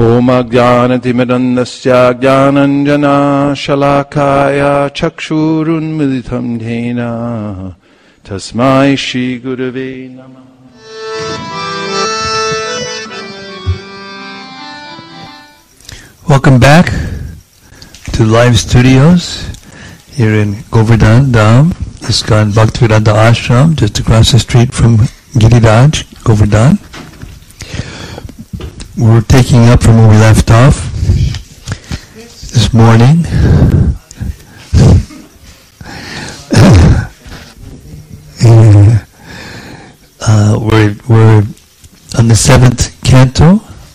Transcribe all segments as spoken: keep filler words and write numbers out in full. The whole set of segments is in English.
Om Ajnanatimidandasya Jnananjana Shalakaya Chakshurun Militam Dhena Tasmai Shri Gurave Namah. Welcome back to Live Studios here in Govardhan Dham, ISKCON Bhaktivedanta Ashram, just across the street from Giriraj, Govardhan. We're taking up from where we left off this morning. uh, we're, we're on the seventh canto,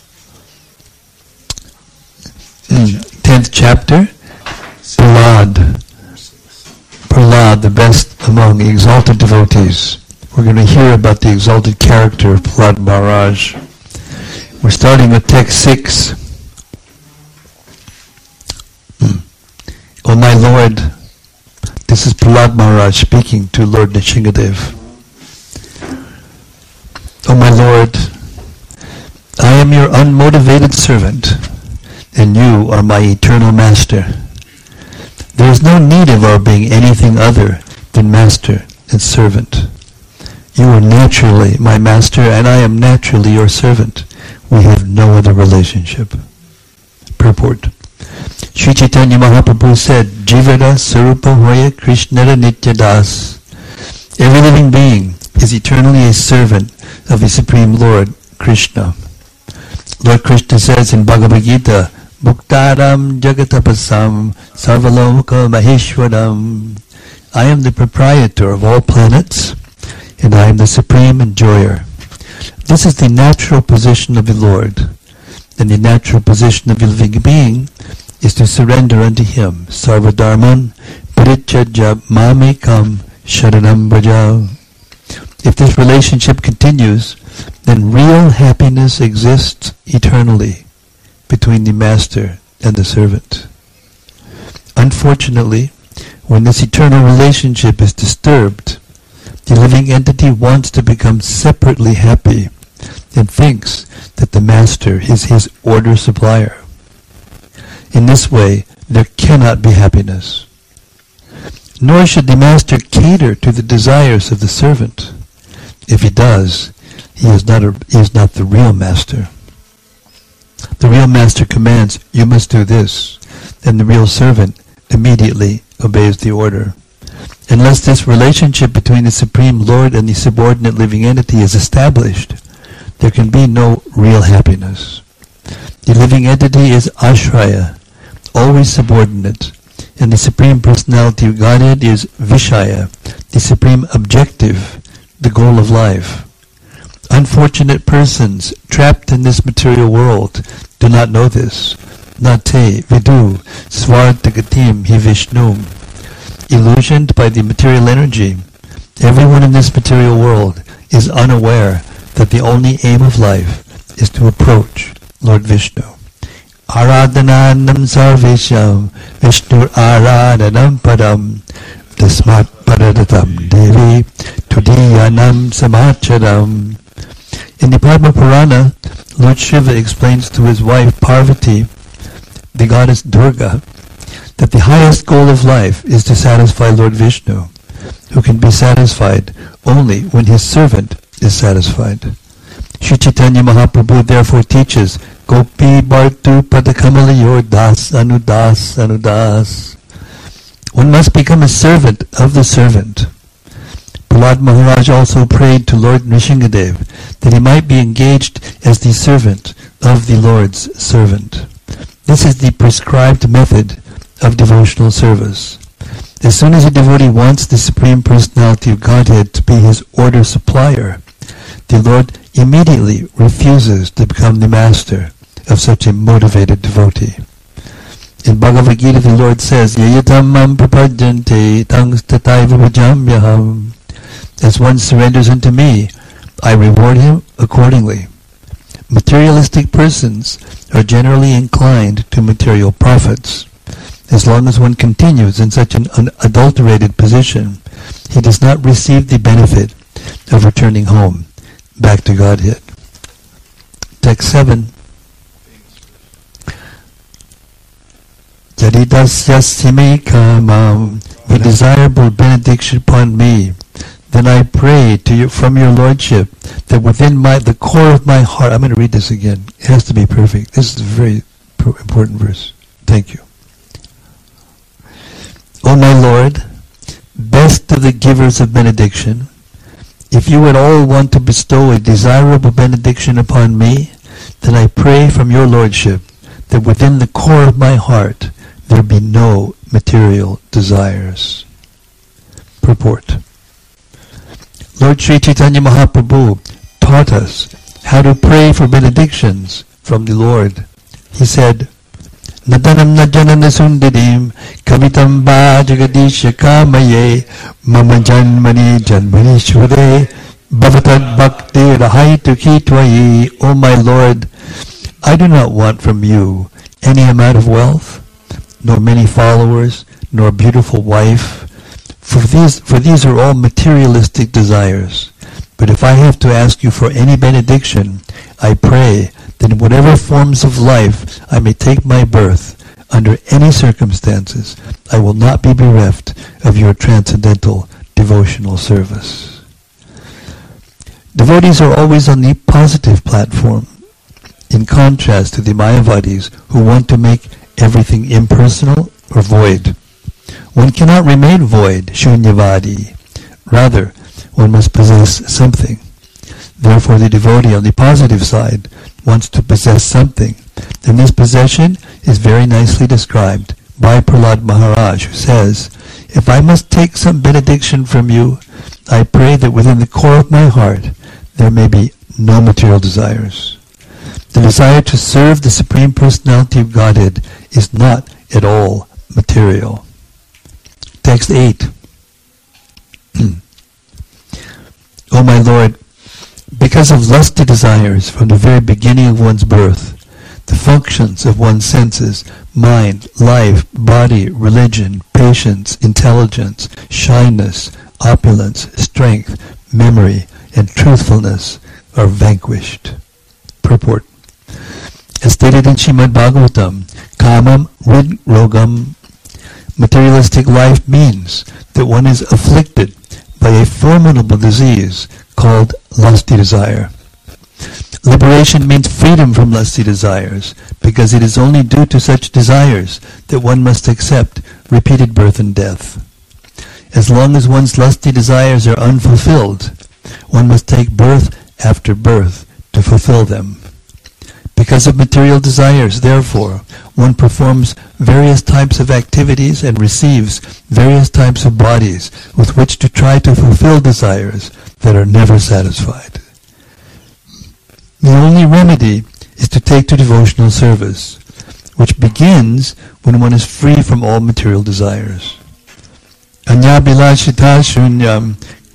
tenth chapter, Prahlad. Prahlad, the best among the exalted devotees. We're going to hear about the exalted character of Prahlad Maharaj. We're starting with text six. Mm. Oh my Lord, this is Prahlad Maharaj speaking to Lord Nrsingadev. Oh my Lord, I am your unmotivated servant, and you are my eternal master. There is no need of our being anything other than master and servant. You are naturally my master, and I am naturally your servant. We have no other relationship. Purport. Sri Chaitanya Mahaprabhu said, Jivara Sarupa Hoya Krishnara Nityadas. Every living being is eternally a servant of the Supreme Lord, Krishna. Lord Krishna says in Bhagavad Gita, Bhuktaram Jagatapasam Sarvaloka Maheshwaram. I am the proprietor of all planets, and I am the supreme enjoyer. This is the natural position of the Lord, and the natural position of a living being is to surrender unto Him. Sarvadharman Parityajya Mamekam Sharanam Braja. If this relationship continues, then real happiness exists eternally between the master and the servant. Unfortunately, when this eternal relationship is disturbed, the living entity wants to become separately happy and thinks that the master is his order supplier. In this way, there cannot be happiness. Nor should the master cater to the desires of the servant. If he does, he is not a, he is not the real master. The real master commands, you must do this, and the real servant immediately obeys the order. Unless this relationship between the Supreme Lord and the subordinate living entity is established, there can be no real happiness. The living entity is ashraya, always subordinate, and the Supreme Personality of Godhead is vishaya, the supreme objective, the goal of life. Unfortunate persons trapped in this material world do not know this. Nate vidu svartagatim hi vishnum. Illusioned by the material energy, everyone in this material world is unaware that the only aim of life is to approach Lord Vishnu. Aradhananam sarvesham Vishnu aradhanam padam tasmat paradatam devi tudiyanam samacharam. In the Padma Purana, Lord Shiva explains to his wife Parvati, the goddess Durga, that the highest goal of life is to satisfy Lord Vishnu, who can be satisfied only when his servant is satisfied. Sri Chaitanya Mahaprabhu therefore teaches, Gopi Bhartu Padakamalayur Das Anudas Anudas. One must become a servant of the servant. Prahlad Maharaj also prayed to Lord Nrsingadev that he might be engaged as the servant of the Lord's servant. This is the prescribed method of devotional service. As soon as a devotee wants the Supreme Personality of Godhead to be his order supplier, the Lord immediately refuses to become the master of such a motivated devotee. In Bhagavad Gita, the Lord says, Yayatam mam prapadyante tangs tataiva bhajamyaham. As one surrenders unto me, I reward him accordingly. Materialistic persons are generally inclined to material profits. As long as one continues in such an unadulterated position, he does not receive the benefit of returning home, back to Godhead. Text seven. Yadidasya me kamam, with desirable benediction upon me, then I pray to you from your Lordship that within my the core of my heart, I'm going to read this again. It has to be perfect. This is a very important verse. Thank you. O my Lord, best of the givers of benediction, if you at all want to bestow a desirable benediction upon me, then I pray from your Lordship that within the core of my heart there be no material desires. Purport. Lord Sri Chaitanya Mahaprabhu taught us how to pray for benedictions from the Lord. He said, Nadanam najanana sundarim kavitam ba jagadisha kamaye mama janmani janmani shvare bhavatad bhakti rahaitu ki tvayi. O my Lord, I do not want from you any amount of wealth, nor many followers, nor a beautiful wife, for these, for these are all materialistic desires. But if I have to ask you for any benediction, I pray that in whatever forms of life I may take my birth, under any circumstances, I will not be bereft of your transcendental devotional service. Devotees are always on the positive platform, in contrast to the Mayavadis who want to make everything impersonal or void. One cannot remain void, shunyavadi. Rather, one must possess something. Therefore, the devotee on the positive side wants to possess something. And this possession is very nicely described by Prahlad Maharaj, who says, if I must take some benediction from you, I pray that within the core of my heart there may be no material desires. The desire to serve the Supreme Personality of Godhead is not at all material. Text eight. O my Lord, because of lusty desires from the very beginning of one's birth, the functions of one's senses, mind, life, body, religion, patience, intelligence, shyness, opulence, strength, memory, and truthfulness are vanquished. Purport. As stated in Srimad Bhagavatam, kamam ridrogam, materialistic life means that one is afflicted by a formidable disease called lusty desire. Liberation means freedom from lusty desires, because it is only due to such desires that one must accept repeated birth and death. As long as one's lusty desires are unfulfilled, one must take birth after birth to fulfill them. Because of material desires, therefore, one performs various types of activities and receives various types of bodies with which to try to fulfill desires that are never satisfied. The only remedy is to take to devotional service, which begins when one is free from all material desires. Anyabilashita shunyam.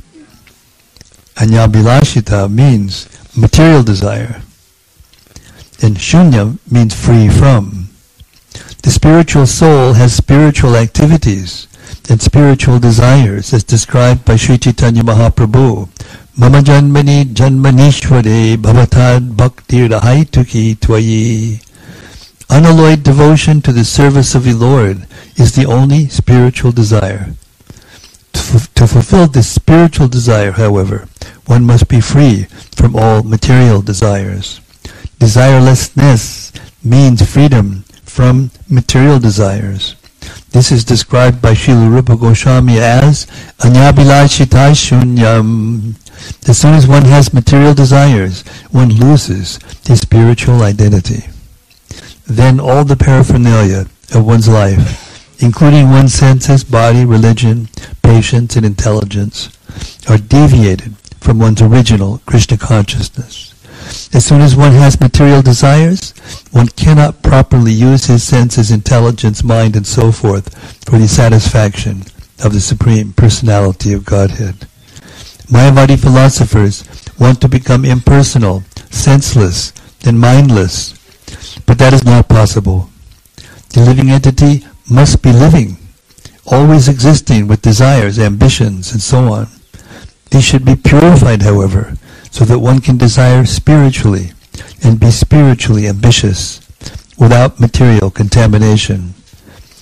Anyabilashita means material desire, and shunya means free from. The spiritual soul has spiritual activities and spiritual desires as described by Sri Chaitanya Mahaprabhu. Mama janmani janmanishware bhavatad bhakti rahaituki tvayi. Unalloyed devotion to the service of the Lord is the only spiritual desire. To, f- to fulfill this spiritual desire, however, one must be free from all material desires. Desirelessness means freedom from material desires. This is described by Srila Rupa Goswami as anyabilashita shunyam. As soon as one has material desires, one loses his spiritual identity. Then all the paraphernalia of one's life, including one's senses, body, religion, patience, and intelligence, are deviated from one's original Krishna consciousness. As soon as one has material desires, one cannot properly use his senses, intelligence, mind, and so forth for the satisfaction of the Supreme Personality of Godhead. Mayavadi philosophers want to become impersonal, senseless, and mindless, but that is not possible. The living entity must be living, always existing with desires, ambitions, and so on. These should be purified, however, so that one can desire spiritually and be spiritually ambitious without material contamination.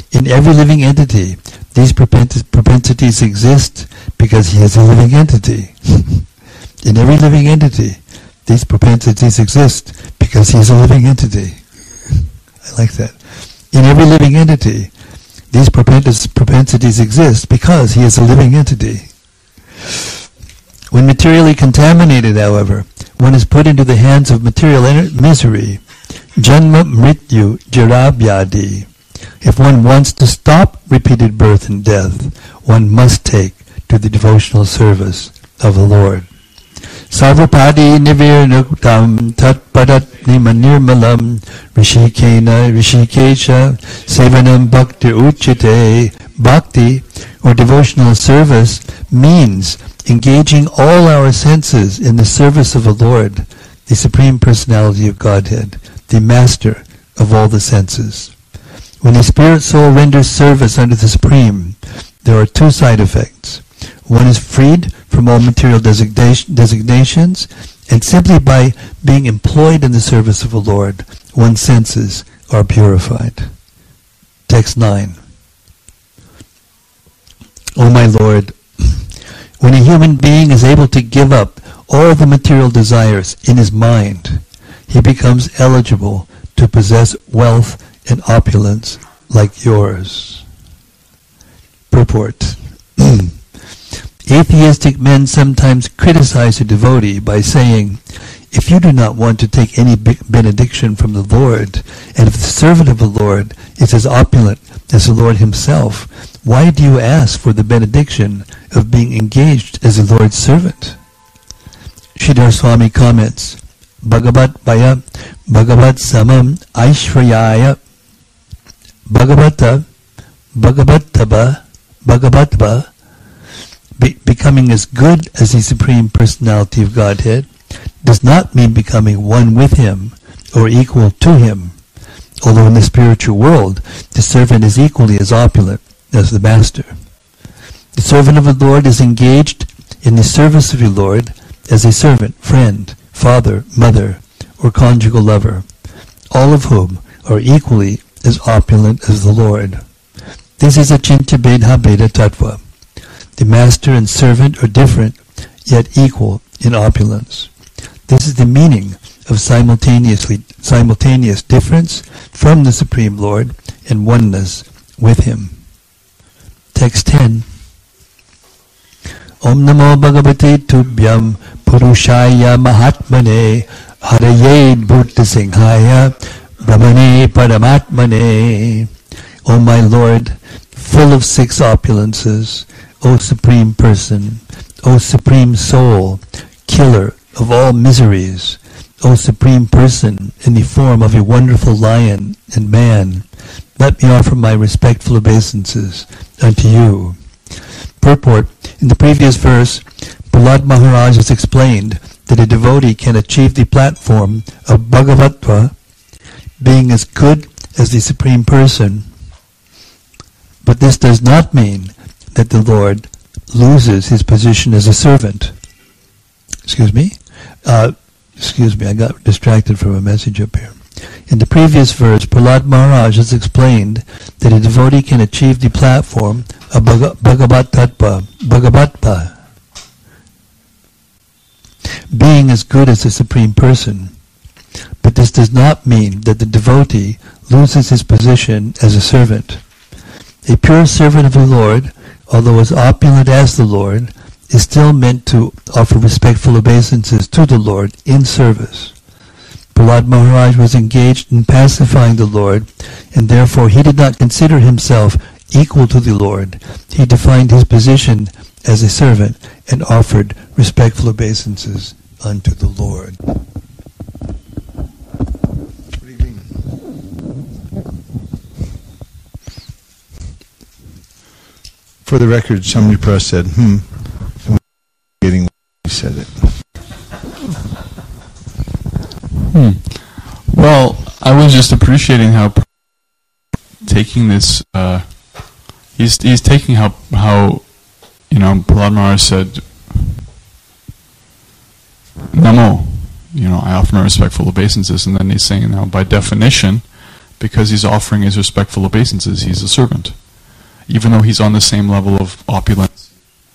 In every living entity, these propensities exist because he is a living entity. In every living entity, these propensities exist because he is a living entity. I like that. In every living entity, these propensities exist because he is a living entity. When materially contaminated, however, one is put into the hands of material misery, janma mrityu jara vyadi. If one wants to stop repeated birth and death, one must take to the devotional service of the Lord. Sarvapadi nivirnuktam tatpadat nimanirmalam rishikena rishikesha sevanam bhakti uchite. Bhakti, or devotional service, means engaging all our senses in the service of the Lord, the Supreme Personality of Godhead, the Master of all the senses. When the spirit soul renders service unto the Supreme, there are two side effects. One is freed from all material designation, designations, and simply by being employed in the service of the Lord, one's senses are purified. Text nine. O my Lord, when a human being is able to give up all the material desires in his mind, he becomes eligible to possess wealth and opulence like yours. Purport. Atheistic men sometimes criticize a devotee by saying, if you do not want to take any benediction from the Lord, and if the servant of the Lord is as opulent as the Lord himself, why do you ask for the benediction of being engaged as the Lord's servant? Sridhar Swami comments, Bhagavat Vaya Bhagavat Samam Aishvaraya Bhagavata Bhagavatava Bhagavatva. Be- becoming as good as the Supreme Personality of Godhead does not mean becoming one with him or equal to him, although in the spiritual world the servant is equally as opulent as the master. The servant of the Lord is engaged in the service of the Lord as a servant, friend, father, mother, or conjugal lover, all of whom are equally as opulent as the Lord. This is Achintya Bheda Bheda Tattva. The master and servant are different, yet equal in opulence. This is the meaning of simultaneously simultaneous difference from the Supreme Lord and oneness with him. Text ten. Om Namo Bhagavate Tubhyam Purushaya Mahatmane Haraye Bhuta Singhaya Brahmane Paramatmane. O my Lord, full of six opulences, O Supreme Person, O Supreme Soul, killer of all miseries, O Supreme Person in the form of a wonderful lion and man, let me offer my respectful obeisances unto you. Purport. In the previous verse, Prahlad Maharaj has explained that a devotee can achieve the platform of Bhagavatva, being as good as the Supreme Person, but this does not mean that the Lord loses his position as a servant. Excuse me? Uh, excuse me, I got distracted from a message up here. In the previous verse, Prahlad Maharaj has explained that a devotee can achieve the platform of Bhagavat Tattva, Bhagavatva, being as good as the Supreme Person. But this does not mean that the devotee loses his position as a servant. A pure servant of the Lord, although as opulent as the Lord, is still meant to offer respectful obeisances to the Lord in service. Prahlad Maharaj was engaged in pacifying the Lord, and therefore he did not consider himself equal to the Lord. He defined his position as a servant and offered respectful obeisances unto the Lord. What do you mean? For the record, Swami Prabhupada said, hmm, I'm getting what he said it. Hmm. Well, I was just appreciating how taking this, uh, he's he's taking how, how you know, Prahlad Maharaj said, Namo, you know, I offer my respectful obeisances, and then he's saying now, by definition, because he's offering his respectful obeisances. He's a servant. Even though he's on the same level of opulence,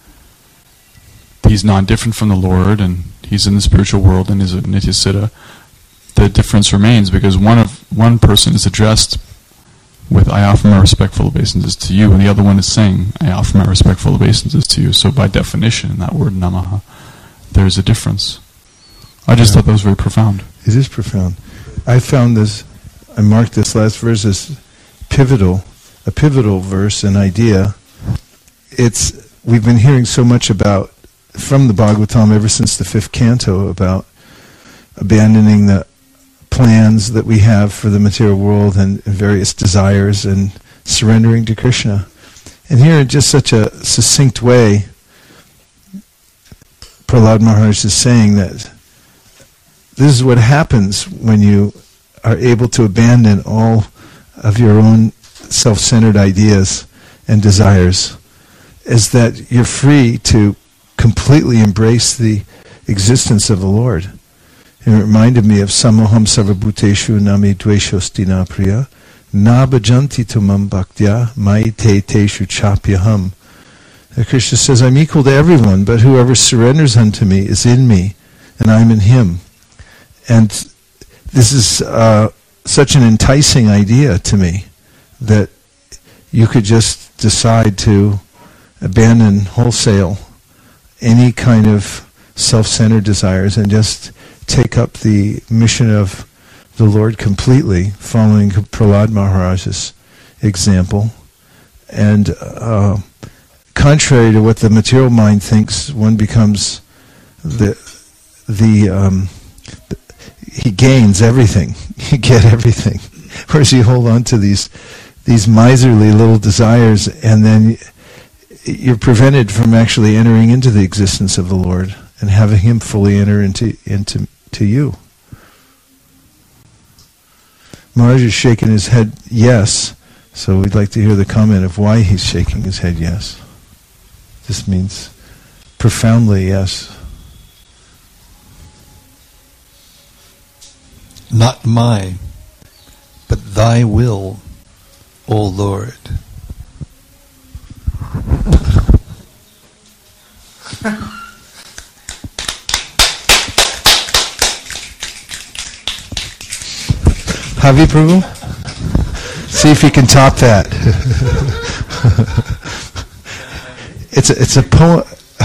he's non-different from the Lord, and he's in the spiritual world and is a Nityasiddha. The difference remains because one of one person is addressed with "I offer my respectful obeisances to you," and the other one is saying "I offer my respectful obeisances to you." So by definition, in that word "namaha," there's a difference. I just yeah. thought that was very profound. It is profound. I found this, I marked this last verse as pivotal, a pivotal verse, an idea. It's, we've been hearing so much about, from the Bhagavatam ever since the fifth canto, about abandoning the plans that we have for the material world and various desires and surrendering to Krishna. And here in just such a succinct way, Prahlad Maharaj is saying that this is what happens when you are able to abandon all of your own self-centered ideas and desires, is that you're free to completely embrace the existence of the Lord. And it reminded me of Samoham Sarvabhuteshu Nami Dveshosti Na Priya Na Bhajanti Tumam Bhaktya Maite Teshu Chapyaham. Krishna says, I'm equal to everyone, but whoever surrenders unto me is in me, and I'm in him. And this is uh, such an enticing idea to me, that you could just decide to abandon wholesale any kind of self-centered desires and just take up the mission of the Lord completely, following Prahlad Maharaj's example. And uh, contrary to what the material mind thinks, one becomes the the um, he gains everything. You get everything, whereas you hold on to these these miserly little desires, and then you're prevented from actually entering into the existence of the Lord and having Him fully enter into into to you. Maharaj is shaking his head yes, so we'd like to hear the comment of why he's shaking his head yes. This means profoundly yes. Not mine, but thy will, O Lord. Havi Prabhu? See if you can top that. it's a, it's a poem.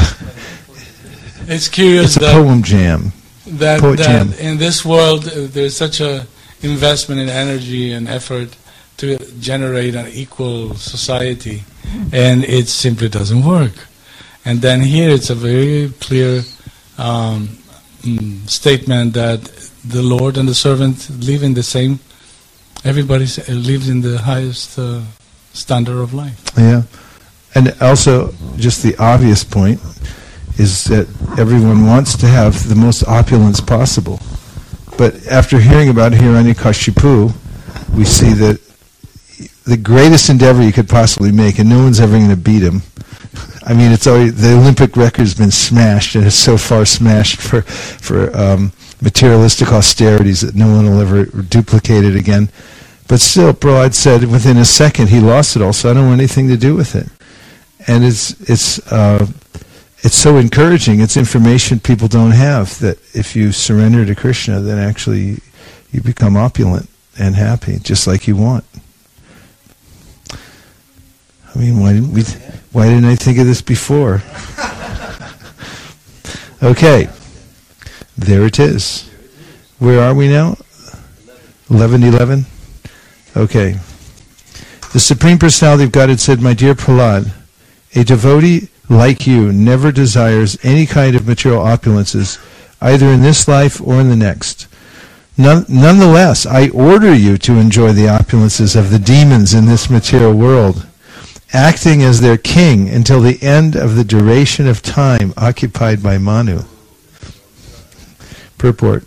It's curious. It's a that poem jam. That, Poet that jam. in this world uh, there's such a investment in energy and effort to generate an equal society, and it simply doesn't work. And then here it's a very clear um, mm, statement that the Lord and the servant live in the same. Everybody lives in the highest uh, standard of life. Yeah, and also just the obvious point is that everyone wants to have the most opulence possible. But after hearing about Hiranyakashipu, we see that the greatest endeavor you could possibly make, and no one's ever going to beat him. I mean, it's already, the Olympic record's been smashed, and it's so far smashed for for um, materialistic austerities that no one will ever duplicate it again. But still, Prahlad said within a second he lost it all, so I don't want anything to do with it. And it's it's uh, it's so encouraging. It's information people don't have, that if you surrender to Krishna, then actually you become opulent and happy, just like you want. I mean, why didn't we? Th- why didn't I think of this before? Okay, there it is. Where are we now? eleven eleven? Okay. The Supreme Personality of Godhead said, My dear Prahlad, a devotee like you never desires any kind of material opulences, either in this life or in the next. None, nonetheless, I order you to enjoy the opulences of the demons in this material world, acting as their king until the end of the duration of time occupied by Manu. Purport.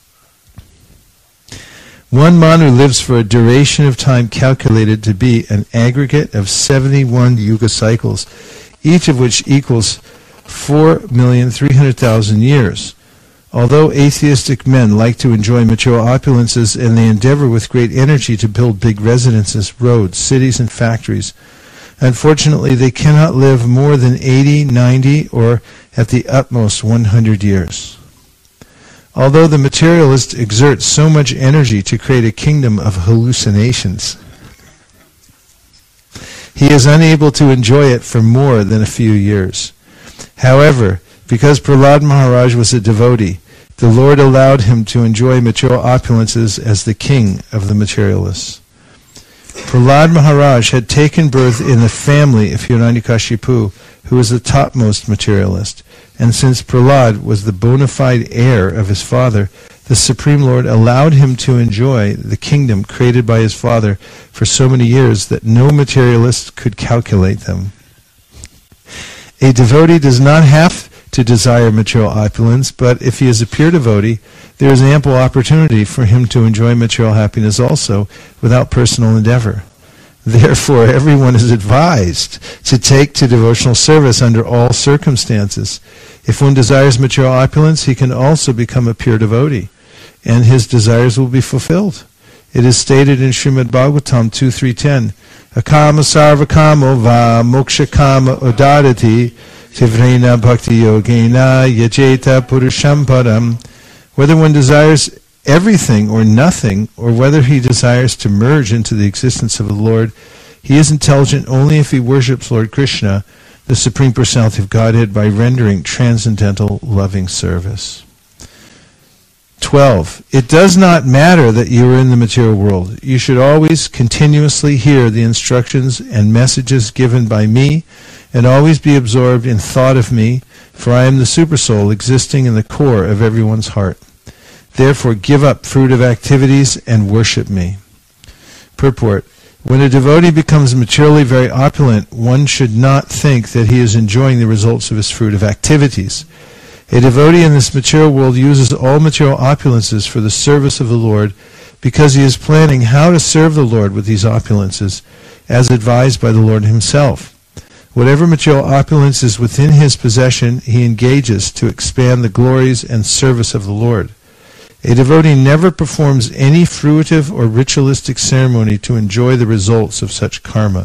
One Manu lives for a duration of time calculated to be an aggregate of seventy-one yuga cycles, each of which equals four million three hundred thousand years. Although atheistic men like to enjoy material opulences and they endeavor with great energy to build big residences, roads, cities, and factories, unfortunately they cannot live more than eighty, ninety, or at the utmost one hundred years. Although the materialist exerts so much energy to create a kingdom of hallucinations, he is unable to enjoy it for more than a few years. However, because Prahlad Maharaj was a devotee, the Lord allowed him to enjoy material opulences as the king of the materialists. Prahlad Maharaj had taken birth in the family of Hiranyakashipu, who was the topmost materialist, and since Prahlad was the bona fide heir of his father, the Supreme Lord allowed him to enjoy the kingdom created by his father for so many years that no materialist could calculate them. A devotee does not have to desire material opulence, but if he is a pure devotee, there is ample opportunity for him to enjoy material happiness also without personal endeavor. Therefore, everyone is advised to take to devotional service under all circumstances. If one desires material opulence, he can also become a pure devotee, and his desires will be fulfilled. It is stated in Srimad Bhagavatam two three ten, Akama sarva kamo va moksha kama udadati tivrena bhakti yogena yajeta purusham param. Whether one desires everything or nothing, or whether he desires to merge into the existence of the Lord, he is intelligent only if he worships Lord Krishna, the Supreme Personality of Godhead, by rendering transcendental loving service. twelve. It does not matter that you are in the material world. You should always continuously hear the instructions and messages given by me, and always be absorbed in thought of me, for I am the Supersoul existing in the core of everyone's heart. Therefore give up fruitive activities and worship me. Purport. When a devotee becomes materially very opulent, one should not think that he is enjoying the results of his fruitive activities. A devotee in this material world uses all material opulences for the service of the Lord because he is planning how to serve the Lord with these opulences, as advised by the Lord himself. Whatever material opulence is within his possession, he engages to expand the glories and service of the Lord. A devotee never performs any fruitive or ritualistic ceremony to enjoy the results of such karma.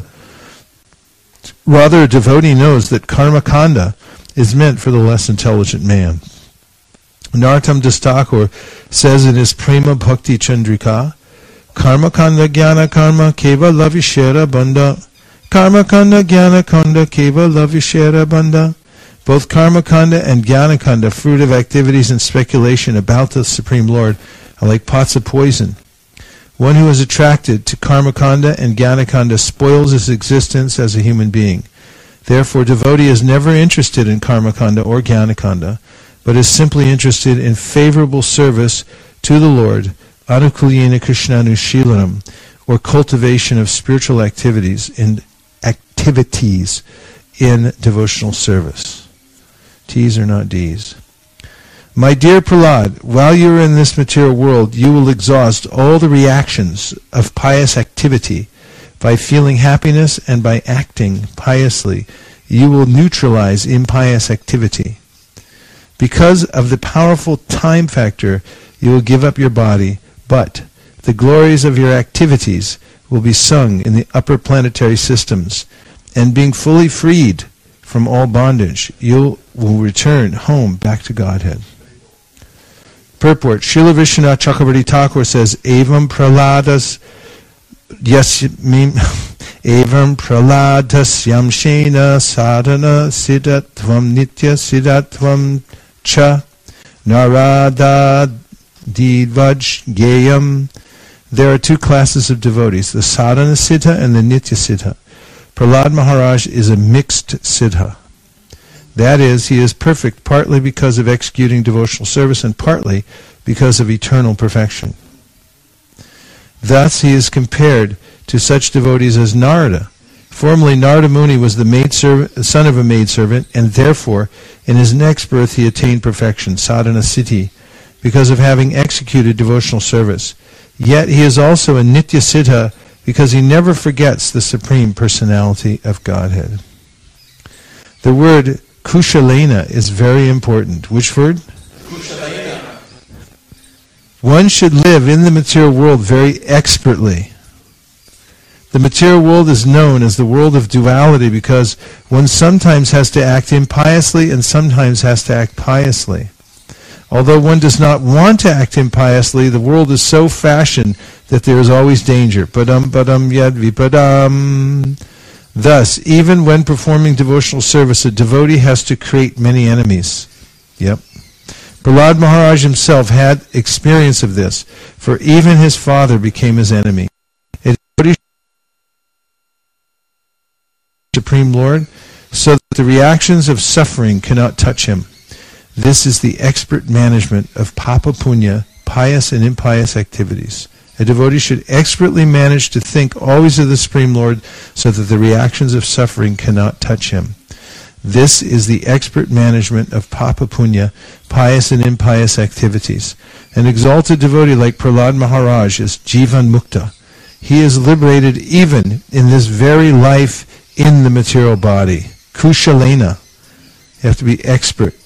Rather, a devotee knows that karma kanda is meant for the less intelligent man. Narottam Das Thakur says in his Prema Bhakti Chandrika, Karma kanda jnana karma keva lavishera bandha. Karma kanda jnana kanda keva lavishera bandha. Both karma kanda and jnana kanda, fruitive activities and speculation about the Supreme Lord, are like pots of poison. One who is attracted to karma kanda and jnana kanda spoils his existence as a human being. Therefore, devotee is never interested in karma kanda or jnana kanda, but is simply interested in favorable service to the Lord, anukulyena krishnanushilanam, or cultivation of spiritual activities in activities in devotional service. T's are not D's. My dear Prahlad, while you are in this material world, you will exhaust all the reactions of pious activity. By feeling happiness and by acting piously, you will neutralize impious activity. Because of the powerful time factor, you will give up your body, but the glories of your activities will be sung in the upper planetary systems, and being fully freed from all bondage, you will return home back to Godhead. Purport. Srila Vishwanath Chakravarti Thakur says, Evam Prahladas Yasmim Evam Prahladas Yamshena Sadhana Siddhatvam Nitya Siddhatvam Cha Narada Didvaj Geyam. There are two classes of devotees, the Sadhana Siddha and the Nitya Siddha. Prahlad Maharaj is a mixed siddha. That is, he is perfect partly because of executing devotional service and partly because of eternal perfection. Thus he is compared to such devotees as Narada. Formerly Narada Muni was the maid serv- son of a maidservant, and therefore in his next birth he attained perfection, sadhana siddhi, because of having executed devotional service. Yet he is also a nitya siddha because he never forgets the Supreme Personality of Godhead. The word kushalena is very important. Which word? Kushalena. One should live in the material world very expertly. The material world is known as the world of duality because one sometimes has to act impiously and sometimes has to act piously. Although one does not want to act impiously, the world is so fashioned that there is always danger. Padam padam yad vipadam. Thus, even when performing devotional service, a devotee has to create many enemies. Yep. Prahlad Maharaj himself had experience of this, for even his father became his enemy. A devotee Supreme Lord, so that the reactions of suffering cannot touch him. This is the expert management of papa punya, pious and impious activities. A devotee should expertly manage to think always of the Supreme Lord so that the reactions of suffering cannot touch him. This is the expert management of papa punya, pious and impious activities. An exalted devotee like Prahlad Maharaj is Jivan Mukta. He is liberated even in this very life in the material body. Kushalena. You have to be expert.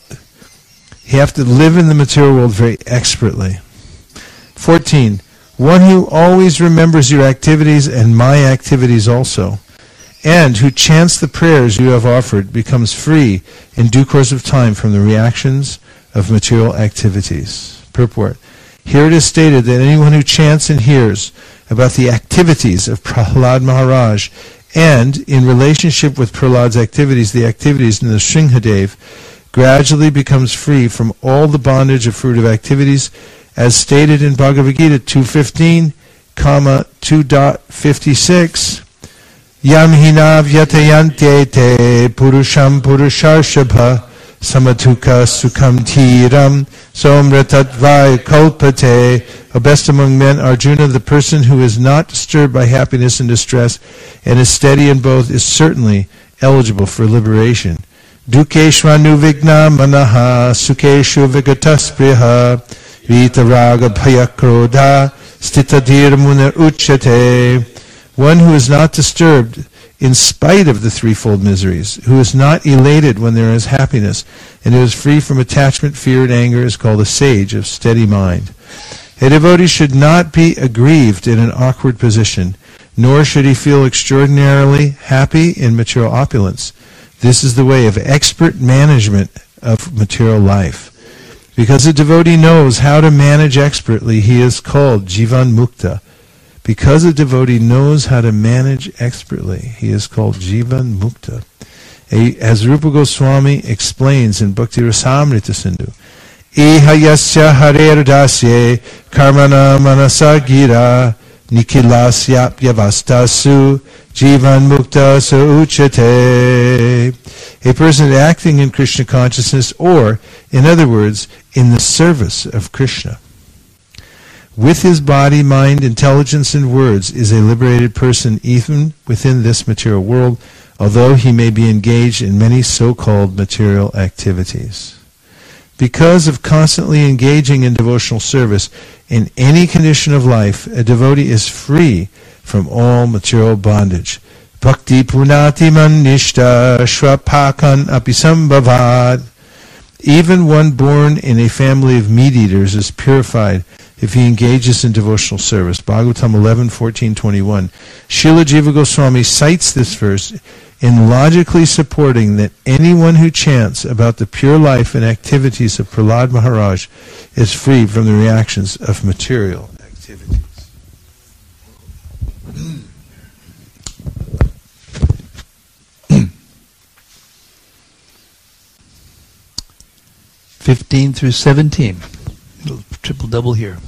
You have to live in the material world very expertly. fourteen. One who always remembers your activities and my activities also, and who chants the prayers you have offered, becomes free in due course of time from the reactions of material activities. Purport. Here it is stated that anyone who chants and hears about the activities of Prahlad Maharaj and, in relationship with Prahlad's activities, the activities in the Sringadev, gradually becomes free from all the bondage of fruitive activities, as stated in Bhagavad Gita two fifteen, comma two fifty-six. Yam hina vyatayante te purusham purusharshabha samatuka sukham tiram somratatva kalpate. O best among men, Arjuna, the person who is not disturbed by happiness and distress and is steady in both, is certainly eligible for liberation. Dukeshvanu vigna manaha sukeshu vigataspriha vitaraga bhayakrodha stitadir muna uchate. One who is not disturbed in spite of the threefold miseries, who is not elated when there is happiness, and who is free from attachment, fear, and anger, is called a sage of steady mind. A devotee should not be aggrieved in an awkward position, nor should he feel extraordinarily happy in material opulence. This is the way of expert management of material life. Because a devotee knows how to manage expertly, he is called Jivan Mukta. Because a devotee knows how to manage expertly, he is called Jivan Mukta. A, as Rupa Goswami explains in Bhakti Rasamrita Sindhu, Iha yasya harer dasye karmana manasa gira nikilasyapyavastasu jivan mukta sa uchate. A person acting in Krishna consciousness, or, in other words, in the service of Krishna, with his body, mind, intelligence, and words, is a liberated person even within this material world, although he may be engaged in many so-called material activities. Because of constantly engaging in devotional service in any condition of life, a devotee is free from all material bondage. Bhakti punati man nishta shrapakan apisambhavad. Even one born in a family of meat-eaters is purified if he engages in devotional service. Bhagavatam eleven fourteen twenty-one. Srila Jiva Goswami cites this verse in logically supporting that anyone who chants about the pure life and activities of Prahlad Maharaj is free from the reactions of material activities. fifteen through seventeen. Little triple double here.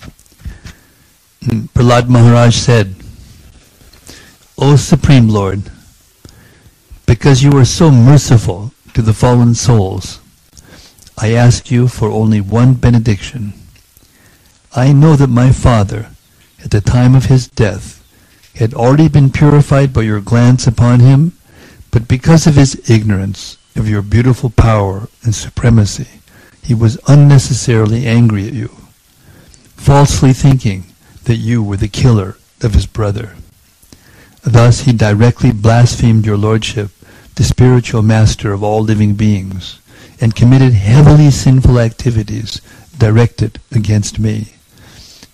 Prahlad Maharaj said, O Supreme Lord, because you are so merciful to the fallen souls, I ask you for only one benediction. I know that my father, at the time of his death, had already been purified by your glance upon him, but because of his ignorance of your beautiful power and supremacy, he was unnecessarily angry at you, falsely thinking that you were the killer of his brother. Thus he directly blasphemed your lordship, the spiritual master of all living beings, and committed heavily sinful activities directed against me.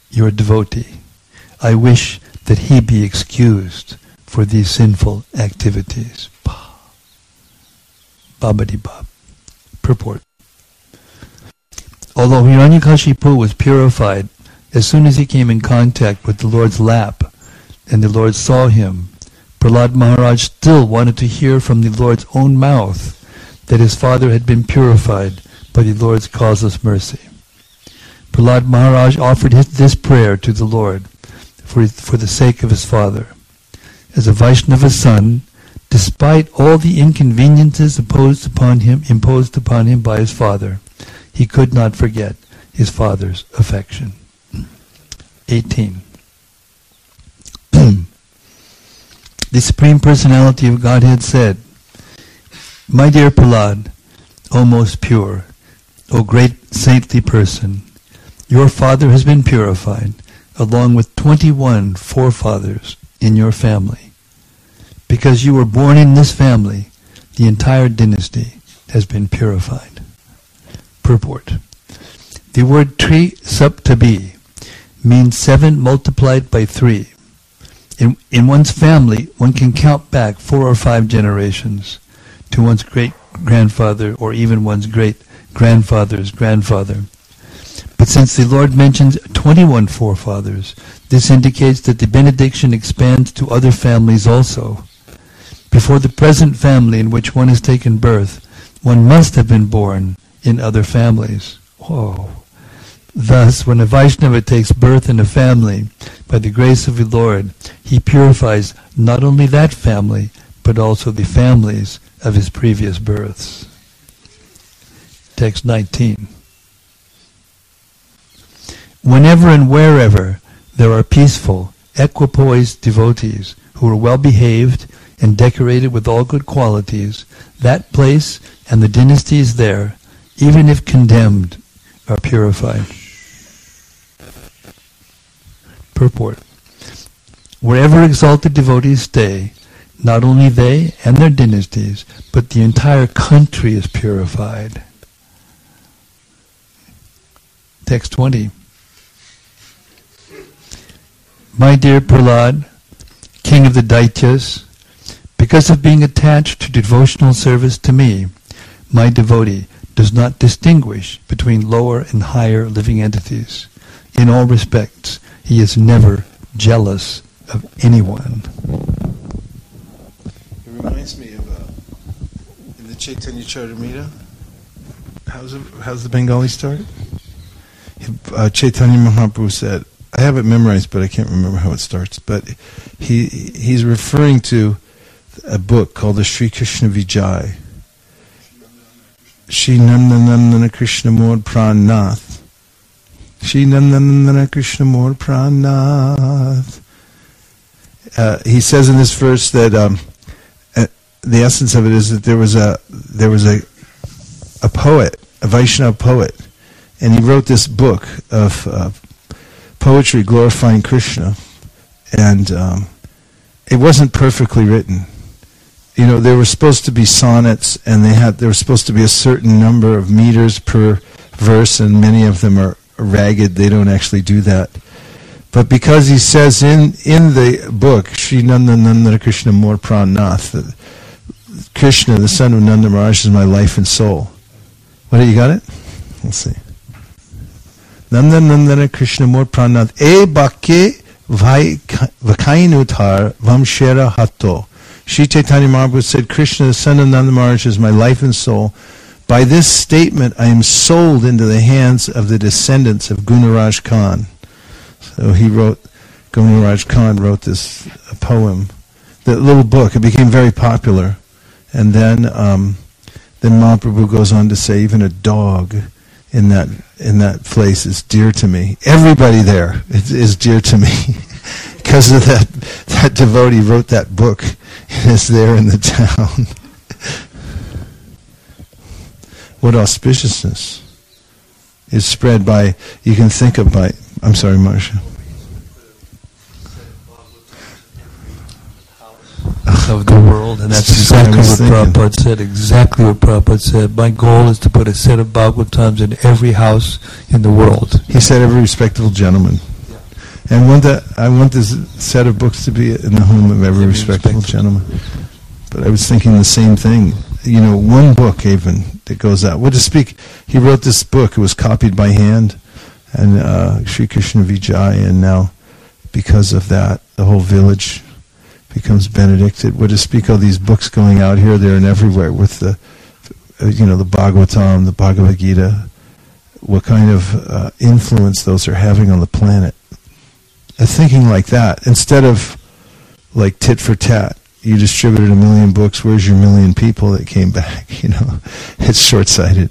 your devotee. I wish that he be excused for these sinful activities. Babadi Bab. Purport. Although Hiranyakashipu was purified, as soon as he came in contact with the Lord's lap, and the Lord saw him, Prahlad Maharaj still wanted to hear from the Lord's own mouth that his father had been purified by the Lord's causeless mercy. Prahlad Maharaj offered his, this prayer to the Lord for, for the sake of his father. As a Vaishnava son, despite all the inconveniences imposed upon him, imposed upon him by his father, he could not forget his father's affection. eighteen. The Supreme Personality of Godhead said, "My dear Prahlad, O most pure, O great saintly person, your father has been purified, along with twenty-one forefathers in your family. Because you were born in this family, the entire dynasty has been purified." Purport. The word tri saptabi means seven multiplied by three. In, in one's family, one can count back four or five generations to one's great-grandfather or even one's great-grandfather's grandfather. But since the Lord mentions twenty-one forefathers, this indicates that the benediction expands to other families also. Before the present family in which one has taken birth, one must have been born in other families. Whoa. Thus, when a Vaishnava takes birth in a family, by the grace of the Lord, he purifies not only that family, but also the families of his previous births. Text nineteen. Whenever and wherever there are peaceful, equipoised devotees who are well behaved and decorated with all good qualities, that place and the dynasties there, even if condemned, are purified. Purport. Wherever exalted devotees stay, not only they and their dynasties, but the entire country is purified. Text twenty. My dear Prahlad, king of the Daityas, because of being attached to devotional service to me, my devotee does not distinguish between lower and higher living entities. In all respects, he is never jealous of anyone. It reminds me of uh, in the Chaitanya Charitamrita. How's it, how's the Bengali start? Uh, Chaitanya Mahaprabhu said, I have it memorized, but I can't remember how it starts. But he he's referring to a book called the Sri Krishna Vijay. Shri Nandanandana Krishna Mor Pranath. Shri Nandanandana Krishna Mor Pranath. Uh, he says in this verse that um, uh, the essence of it is that there was a there was a a poet, a Vaishnava poet, and he wrote this book of uh, poetry glorifying Krishna, and um, it wasn't perfectly written. You know, there were supposed to be sonnets, and they had there was supposed to be a certain number of meters per verse, and many of them are ragged. They don't actually do that. But because he says in, in the book, Shri Nandanandana Krishna Mor Pranath, that Krishna, the son of Nanda Maharaj, is my life and soul. What, you got it? Let's see. Nandanandana Krishna Mor Pranath E Bakke Vakainutar Vamshera Hatto. Sri Chaitanya Mahaprabhu said, Krishna, the son of Nanda Maharaj, is my life and soul. By this statement, I am sold into the hands of the descendants of Gunaraj Khan. So he wrote, Gunaraj Khan wrote this uh, poem, that little book. It became very popular. And then um, then Mahaprabhu goes on to say, even a dog in that in that place is dear to me. Everybody there is, is dear to me. Because of that, that devotee wrote that book and is there in the town. What auspiciousness is spread by, you can think of by, I'm sorry, Marsha. Of the world, and that's exactly what Prabhupada said, exactly what Prabhupada said. My goal is to put a set of Bhagavatams in every house in the world. He said every respectable gentleman. Yeah. And want that, I want this set of books to be in the home of every respectable gentleman. But I was thinking the same thing. You know, one book even that goes out. What to speak? He wrote this book. It was copied by hand, and uh, Sri Krishna Vijay, and now because of that, the whole village becomes benedicted. What to speak of these books going out here, there, and everywhere with the, uh, you know, the Bhagavatam, the Bhagavad Gita. What kind of uh, influence those are having on the planet? Uh, thinking like that instead of like tit for tat. You distributed a million books. Where's your million people that came back? You know, it's short-sighted.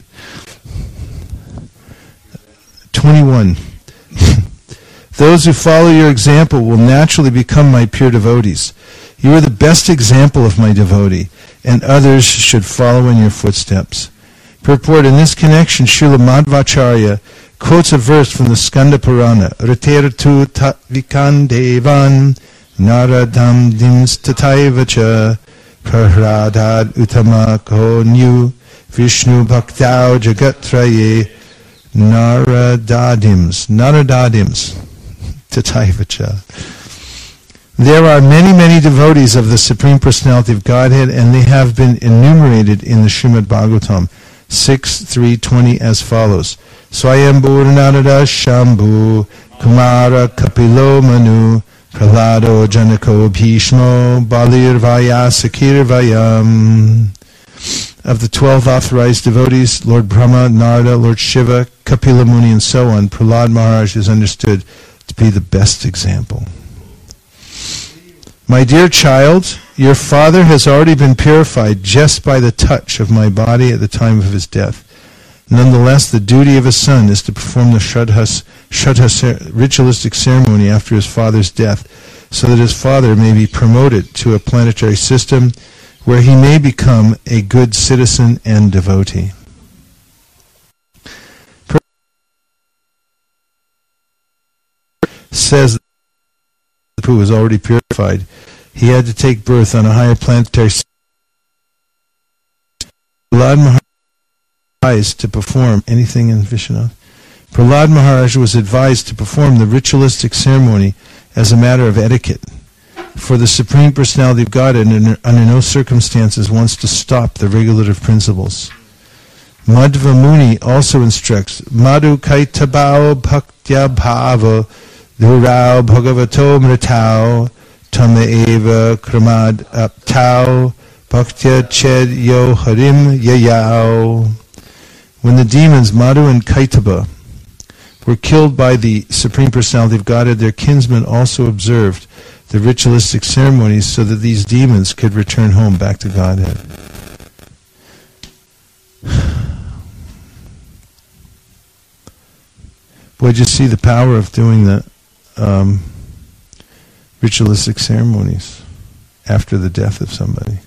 twenty-one. Those who follow your example will naturally become my pure devotees. You are the best example of my devotee, and others should follow in your footsteps. Purport: in this connection, Srila Madhvacharya quotes a verse from the Skanda Purana, Ratertu Vikandevan Naradam Dims Tataivacha Prahradad Utama Konyu Vishnu Bhaktau Jagatraye Naradadims Naradadims Tataivacha. There are many, many devotees of the Supreme Personality of Godhead, and they have been enumerated in the Srimad Bhagavatam six three twenty as follows. Swayambhu Narada Shambhu Kumara Kapilo Manu Prahlado Janako Bhishmo Balir Vayasakir Vayam. Of the twelve authorized devotees, Lord Brahma, Narada, Lord Shiva, Kapila Muni, and so on, Prahlad Maharaj is understood to be the best example. My dear child, your father has already been purified just by the touch of my body at the time of his death. Nonetheless, the duty of a son is to perform the Shraddha, Shraddha ritualistic ceremony after his father's death, so that his father may be promoted to a planetary system where he may become a good citizen and devotee. Says who was already purified, he had to take birth on a higher planetary system. Prahlad Maharaj advised to perform anything in Vishwanath. Prahlad Maharaj was advised to perform the ritualistic ceremony as a matter of etiquette. For the Supreme Personality of Godhead under, under no circumstances wants to stop the regulative principles. Madhva Muni also instructs, Madhu Kaitabao Bhaktya Bhava Dhurao Bhagavato Mritao Tama Eva Kramad Aptao Bhaktya Ched Yo Harim Yayao. When the demons Madhu and Kaitaba were killed by the Supreme Personality of Godhead, their kinsmen also observed the ritualistic ceremonies so that these demons could return home back to Godhead. Boy, did you see the power of doing the um, ritualistic ceremonies after the death of somebody.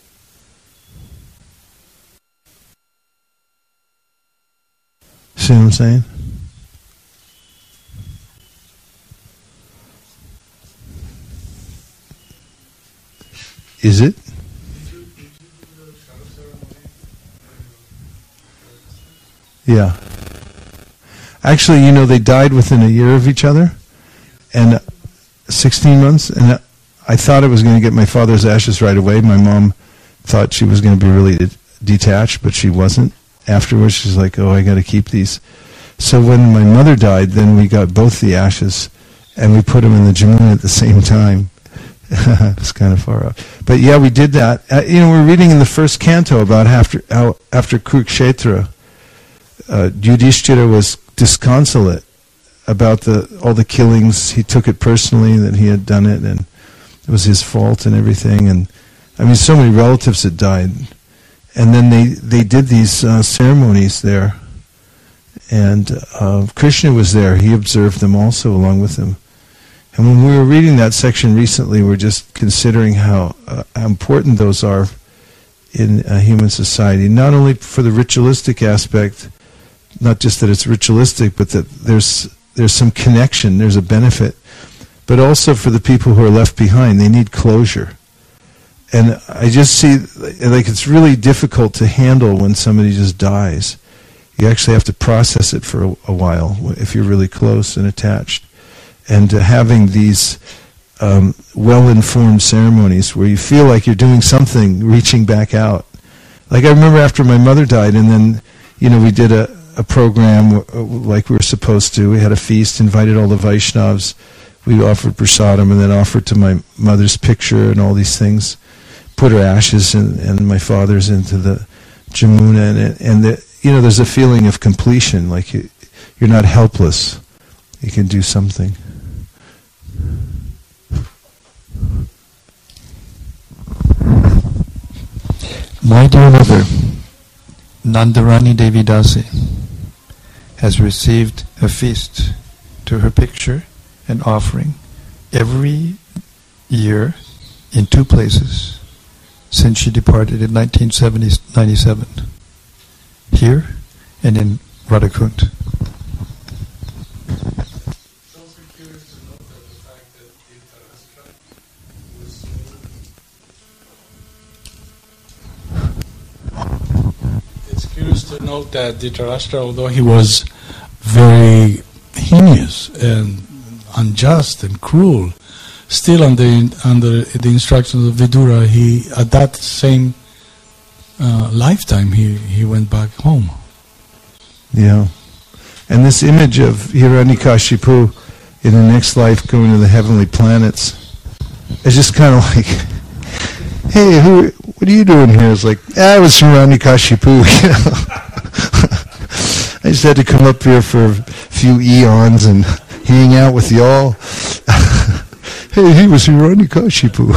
See what I'm saying? Is it? Yeah. Actually, you know, they died within a year of each other, and sixteen months, and I thought I was going to get my father's ashes right away. My mom thought she was going to be really de- detached, but she wasn't. Afterwards, she's like, oh, I got to keep these. So when my mother died, then we got both the ashes, and we put them in the Jamuna at the same time. It's kind of far out. But yeah, we did that. Uh, you know, we're reading in the first canto about after, how after Kurukshetra, uh, Yudhishthira was disconsolate about the all the killings. He took it personally that he had done it, and it was his fault and everything. And I mean, so many relatives had died. And then they, they did these uh, ceremonies there. And uh, Krishna was there. He observed them also along with them. And when we were reading that section recently, we're just considering how, uh, how important those are in uh, human society. Not only for the ritualistic aspect, not just that it's ritualistic, but that there's there's some connection, there's a benefit. But also for the people who are left behind, they need closure. And I just see, like, it's really difficult to handle when somebody just dies. You actually have to process it for a, a while if you're really close and attached. and uh, having these um, well-informed ceremonies where you feel like you're doing something, reaching back out. Like I remember after my mother died, and then, you know, we did a, a program like we were supposed to. We had a feast, invited all the Vaishnavas. We offered prasadam and then offered to my mother's picture and all these things. Put her ashes and, and my father's into the Jamuna. And, and the, you know, there's a feeling of completion, like you, you're not helpless. You can do something. My dear mother, Nandarani Devi Dasi, has received a feast to her picture and offering every year in two places since she departed in nineteen ninety-seven, here and in Radhakund. To note that Dhritarashtra, although he was very heinous and unjust and cruel, still under under the instructions of Vidura, he at that same uh, lifetime he, he went back home. Yeah, and this image of Hiranyakashipu in the next life going to the heavenly planets is just kind of like, hey, who? What are you doing here? It's like, ah, I was Hiranyakashipu, you know. I just had to come up here for a few eons and hang out with y'all. Hey, he was Hiranyakashipu.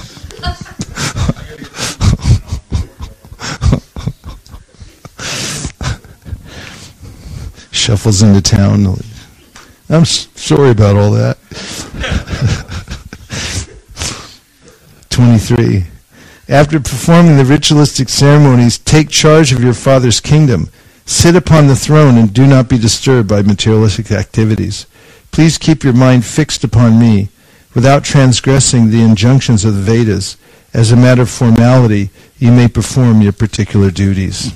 Shuffles into town. I'm s- sorry about all that. twenty-three. After performing the ritualistic ceremonies, take charge of your father's kingdom. Sit upon the throne and do not be disturbed by materialistic activities. Please keep your mind fixed upon me, without transgressing the injunctions of the Vedas. As a matter of formality, you may perform your particular duties.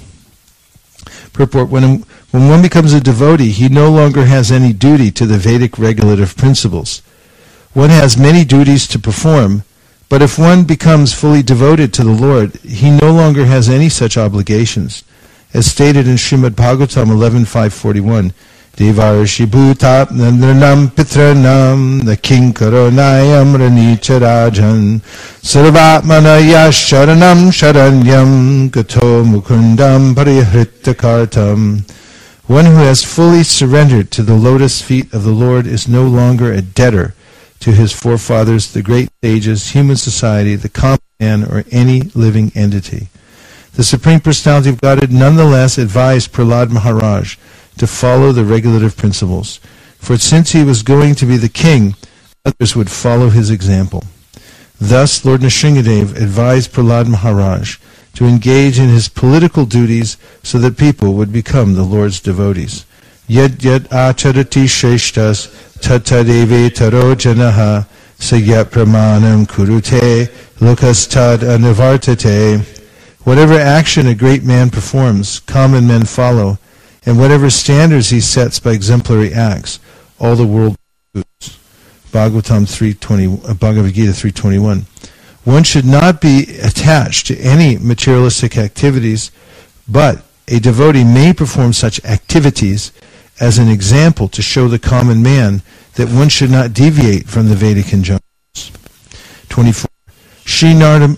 Purport: when, when one becomes a devotee, he no longer has any duty to the Vedic regulative principles. One has many duties to perform, but if one becomes fully devoted to the Lord, he no longer has any such obligations. As stated in Srimad Bhagavatam eleven five forty-one, Devarshi bhuta nandranam pitranam the kinkaro nayam ranicha rajan sarvatmana yasharanam sharanyam gato mukundam parihrittakartam. One who has fully surrendered to the lotus feet of the Lord is no longer a debtor to his forefathers, the great sages, human society, the common man, or any living entity. The Supreme Personality of Godhead nonetheless advised Prahlad Maharaj to follow the regulative principles, for since he was going to be the king, others would follow his example. Thus, Lord Nrsingadev advised Prahlad Maharaj to engage in his political duties so that people would become the Lord's devotees. Yad yad acharati shreshtas tatadeve taro janaha sayat pramanam kurute lokastad anivartate. Whatever action a great man performs, common men follow, and whatever standards he sets by exemplary acts, all the world follows. Bhagavatam three twenty, uh, Bhagavad Gita three twenty-one. One should not be attached to any materialistic activities, but a devotee may perform such activities as an example to show the common man that one should not deviate from the Vedic injunctions. twenty-four. Sri Narada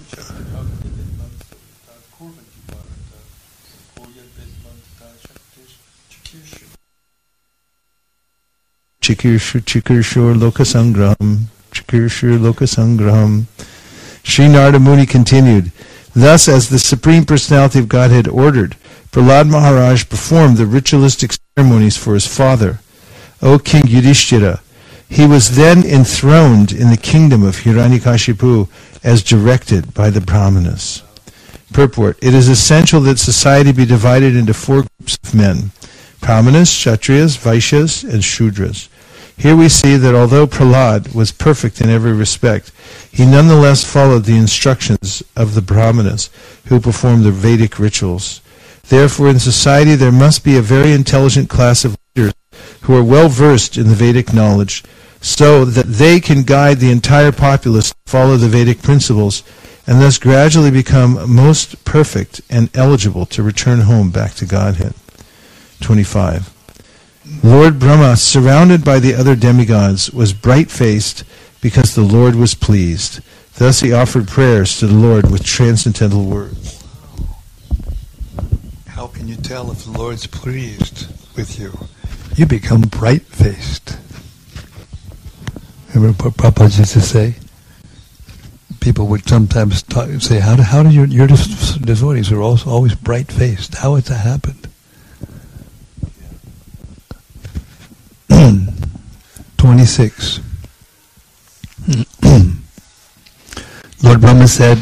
Chikirshu Chikirshur Lokasangraham Chikirshur Lokasangraham. Sri Narada Muni continued, thus as the Supreme Personality of Godhead ordered, Prahlad Maharaj performed the ritualistic ceremonies for his father. O King Yudhishthira, he was then enthroned in the kingdom of Hiranyakashipu as directed by the Brahmanas. Purport: it is essential that society be divided into four groups of men: Brahmanas, Kshatriyas, Vaishyas, and Shudras. Here we see that although Prahlad was perfect in every respect, he nonetheless followed the instructions of the Brahmanas, who performed the Vedic rituals. Therefore, in society there must be a very intelligent class of leaders who are well versed in the Vedic knowledge, so that they can guide the entire populace to follow the Vedic principles and thus gradually become most perfect and eligible to return home back to Godhead. twenty-five. Lord Brahma, surrounded by the other demigods, was bright-faced because the Lord was pleased. Thus he offered prayers to the Lord with transcendental words. How can you tell if the Lord's pleased with you? You become bright-faced. Remember what Prabhupada used to say? People would sometimes talk, say, how do, how do your, your devotees are also always bright-faced? How has that happened? twenty-six. Lord Brahma said,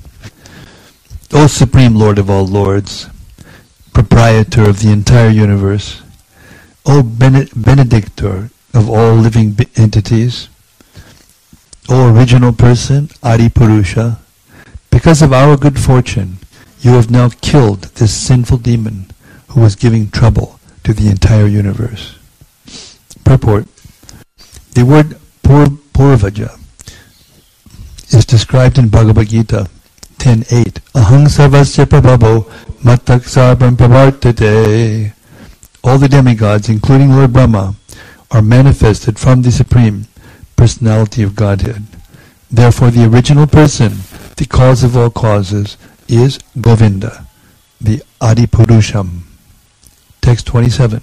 O Supreme Lord of all lords, proprietor of the entire universe, O Bene- benedictor of all living be- entities, O original person, Adi Purusha, because of our good fortune, you have now killed this sinful demon who was giving trouble to the entire universe. Purport. The word pur- Purvaja is described in Bhagavad Gita ten eight. Aham sarvasya prabhavo mattak sarvam pravartate. All the demigods, including Lord Brahma, are manifested from the Supreme Personality of Godhead. Therefore the original person, the cause of all causes, is Govinda, the Adi Purusham. Text twenty-seven.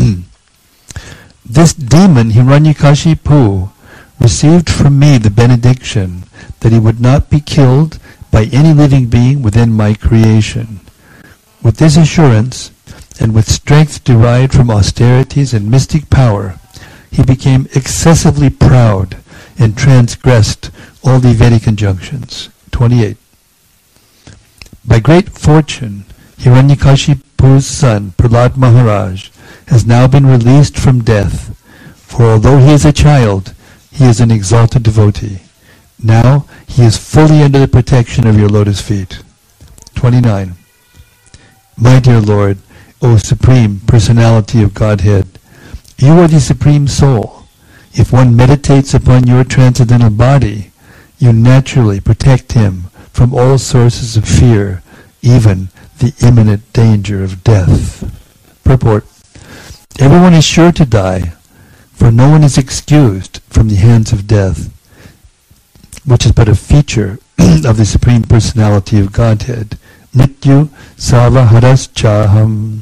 This demon, Hiranyakashipu, received from me the benediction that he would not be killed by any living being within my creation. With this assurance, and with strength derived from austerities and mystic power, he became excessively proud and transgressed all the Vedic injunctions. twenty-eight. By great fortune, Hiranyakashipu's son, Prahlad Maharaj, has now been released from death, for although he is a child, he is an exalted devotee. Now he is fully under the protection of your lotus feet. twenty-nine. My dear Lord, O Supreme Personality of Godhead, you are the Supreme Soul. If one meditates upon your transcendental body, you naturally protect him from all sources of fear, even the imminent danger of death. Purport. Everyone is sure to die, for no one is excused from the hands of death, which is but a feature of the Supreme Personality of Godhead. Mrityu sarva haras chaham.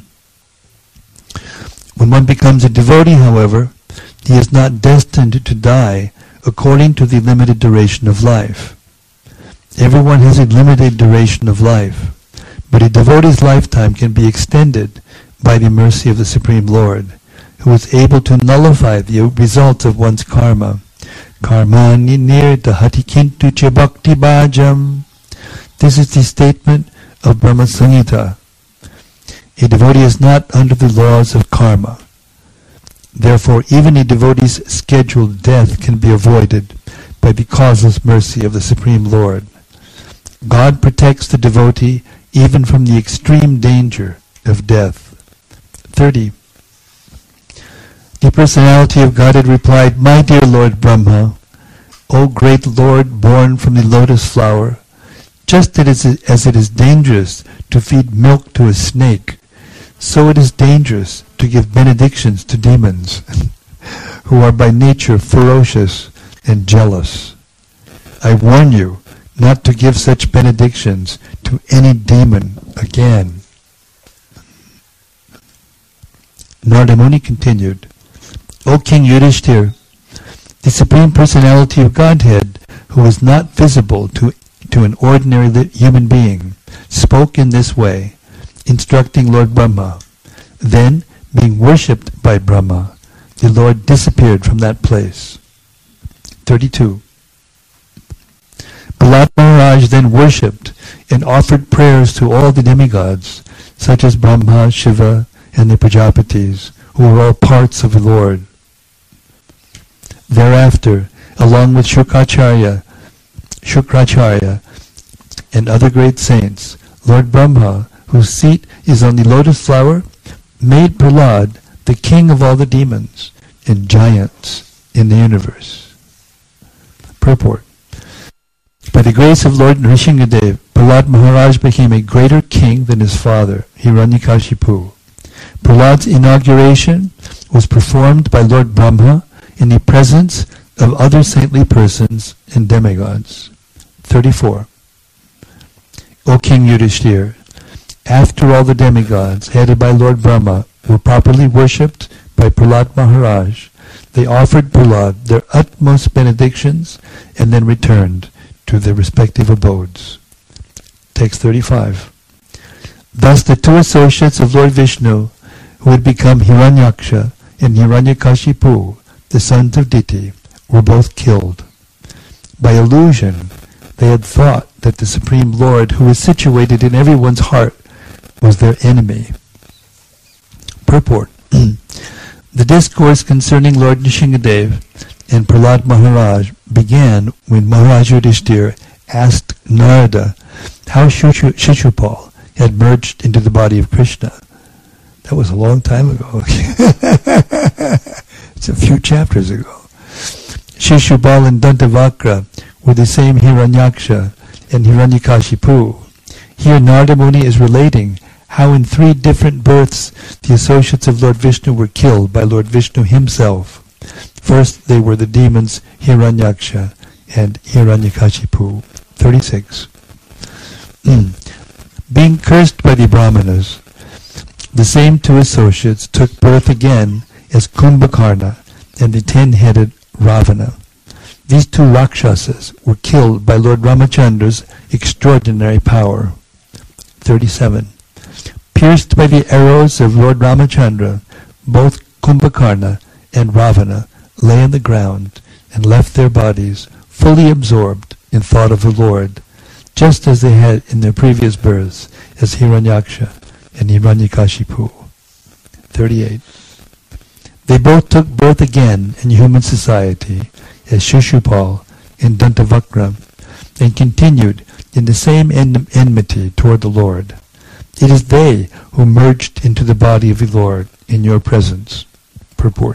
When one becomes a devotee, however, he is not destined to die according to the limited duration of life. Everyone has a limited duration of life, but a devotee's lifetime can be extended by the mercy of the Supreme Lord, who is able to nullify the results of one's karma. Karmani nirdahati kintu cha bhakti bhajam. This is the statement of Brahma Samhita. A devotee is not under the laws of karma. Therefore, even a devotee's scheduled death can be avoided by the causeless mercy of the Supreme Lord. God protects the devotee even from the extreme danger of death. thirty. The Personality of Godhead replied, My dear Lord Brahma, O great Lord born from the lotus flower, just as it is dangerous to feed milk to a snake, so it is dangerous to give benedictions to demons, who are by nature ferocious and jealous. I warn you not to give such benedictions to any demon again. Narada Muni continued, O King Yudhishthir, the Supreme Personality of Godhead, who is not visible to, to an ordinary li- human being, spoke in this way, instructing Lord Brahma. Then, being worshipped by Brahma, the Lord disappeared from that place. thirty-two. Prahlad Maharaj then worshipped and offered prayers to all the demigods, such as Brahma, Shiva, and the Prajapatis, who were all parts of the Lord. Thereafter, along with Shukracharya, Shukracharya, and other great saints, Lord Brahma, whose seat is on the lotus flower, made Prahlad the king of all the demons and giants in the universe. Purport. By the grace of Lord Nrsingadev, Prahlad Maharaj became a greater king than his father, Hiranyakashipu. Prahlad's inauguration was performed by Lord Brahma in the presence of other saintly persons and demigods. thirty-four. O King Yudhishthir, after all the demigods, headed by Lord Brahma, were properly worshipped by Prahlad Maharaj, they offered Prahlad their utmost benedictions and then returned to their respective abodes. Text thirty-five. Thus the two associates of Lord Vishnu, who had become Hiranyaksha and Hiranyakashipu, the sons of Diti, were both killed. By illusion, they had thought that the Supreme Lord, who was situated in everyone's heart, was their enemy. Purport. The discourse concerning Lord Nrsingadev and Prahlad Maharaj began when Maharaj Yudhishthir asked Narada how Shishu- Shishupal had merged into the body of Krishna. That was a long time ago. It's a few chapters ago. Shishupal and Dantavakra were the same Hiranyaksha and Hiranyakashipu. Here Narada Muni is relating how in three different births the associates of Lord Vishnu were killed by Lord Vishnu himself. First they were the demons Hiranyaksha and Hiranyakashipu. thirty-six. Being cursed by the Brahmanas, the same two associates took birth again as Kumbhakarna and the ten-headed Ravana. These two Rakshasas were killed by Lord Ramachandra's extraordinary power. thirty-seven. Pierced by the arrows of Lord Ramachandra, both Kumbhakarna and Ravana lay on the ground and left their bodies fully absorbed in thought of the Lord, just as they had in their previous births as Hiranyaksha and Hiranyakashipu. thirty-eight. They both took birth again in human society as Shishupal and Dantavakra, and continued in the same en- enmity toward the Lord. It is they who merged into the body of the Lord in your presence. Purport.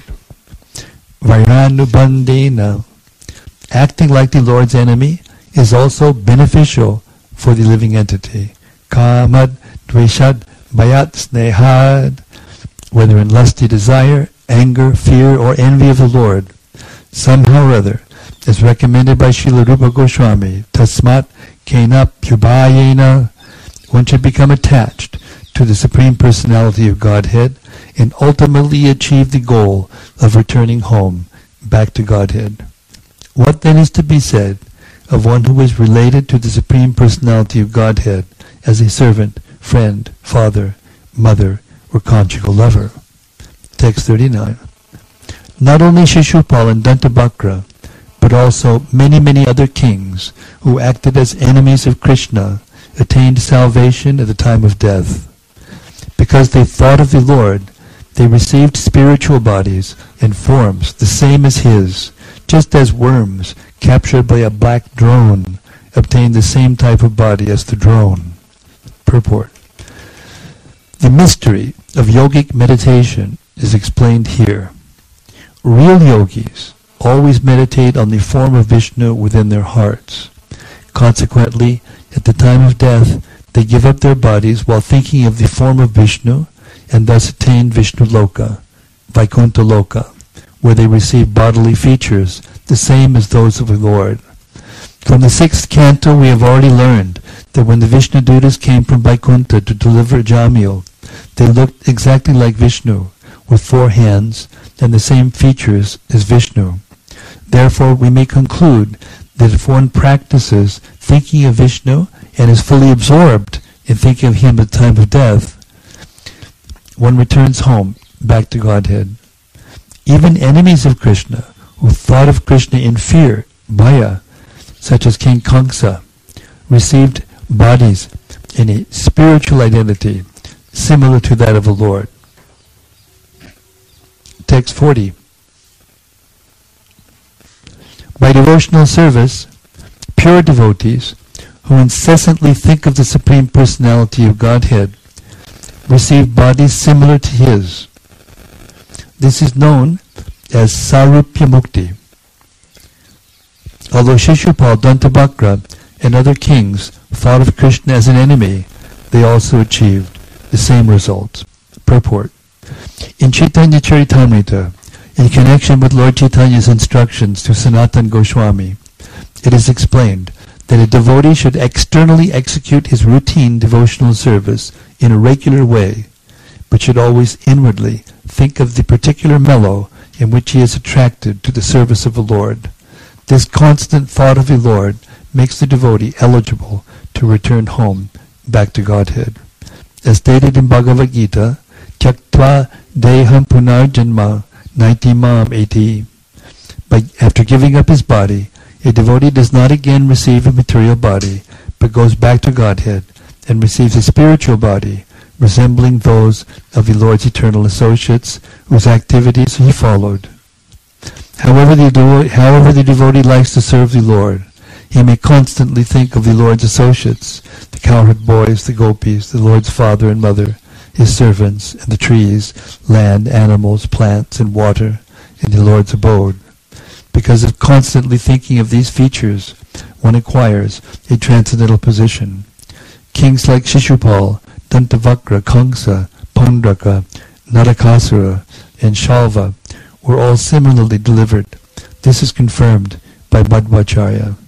Vairānubandhena, acting like the Lord's enemy, is also beneficial for the living entity. Kamad, dveshad, bayat, snehad, whether in lusty desire, anger, fear, or envy of the Lord, somehow or other, as recommended by Srila Rupa Goswami, tasmat kena pyubhayena, one should become attached to the Supreme Personality of Godhead and ultimately achieve the goal of returning home, back to Godhead. What then is to be said of one who is related to the Supreme Personality of Godhead as a servant, friend, father, mother, or conjugal lover? Text thirty-nine. Not only Shishupal and Dantavakra, but also many, many other kings who acted as enemies of Krishna attained salvation at the time of death. Because they thought of the Lord, they received spiritual bodies and forms the same as his, just as worms captured by a black drone obtain the same type of body as the drone. Purport. The mystery of yogic meditation is explained here. Real yogis always meditate on the form of Vishnu within their hearts. Consequently, at the time of death, they give up their bodies while thinking of the form of Vishnu and thus attain Vishnu Loka, Vaikuntha Loka, where they receive bodily features the same as those of the Lord. From the sixth canto we have already learned that when the Vishnu Dutas came from Vaikuntha to deliver Jamil, they looked exactly like Vishnu, with four hands and the same features as Vishnu. Therefore we may conclude that if one practices thinking of Vishnu and is fully absorbed in thinking of him at the time of death, one returns home, back to Godhead. Even enemies of Krishna, who thought of Krishna in fear, bhaya, such as King Kamsa, received bodies in a spiritual identity similar to that of the Lord. Text forty. By devotional service, pure devotees who incessantly think of the Supreme Personality of Godhead receive bodies similar to his. This is known as Sarupya Mukti. Although Shishupal, Dantavakra, and other kings thought of Krishna as an enemy, they also achieved the same results. Purport. In Chaitanya Charitamrita, in connection with Lord Chaitanya's instructions to Sanatana Goswami, it is explained that a devotee should externally execute his routine devotional service in a regular way, but should always inwardly think of the particular mellow in which he is attracted to the service of the Lord. This constant thought of the Lord makes the devotee eligible to return home, back to Godhead. As stated in Bhagavad Gita, Tyaktva deham punarjanma naitimam eti. But after giving up his body, a devotee does not again receive a material body, but goes back to Godhead and receives a spiritual body, resembling those of the Lord's eternal associates, whose activities he followed. However the, devo- however the devotee likes to serve the Lord, he may constantly think of the Lord's associates, the cowherd boys, the gopis, the Lord's father and mother, his servants, and the trees, land, animals, plants, and water in the Lord's abode. Because of constantly thinking of these features, one acquires a transcendental position. Kings like Shishupal, Dantavakra, Kamsa, Pandraka, Narakasura, and Shalva were all similarly delivered. This is confirmed by Madhvacharya.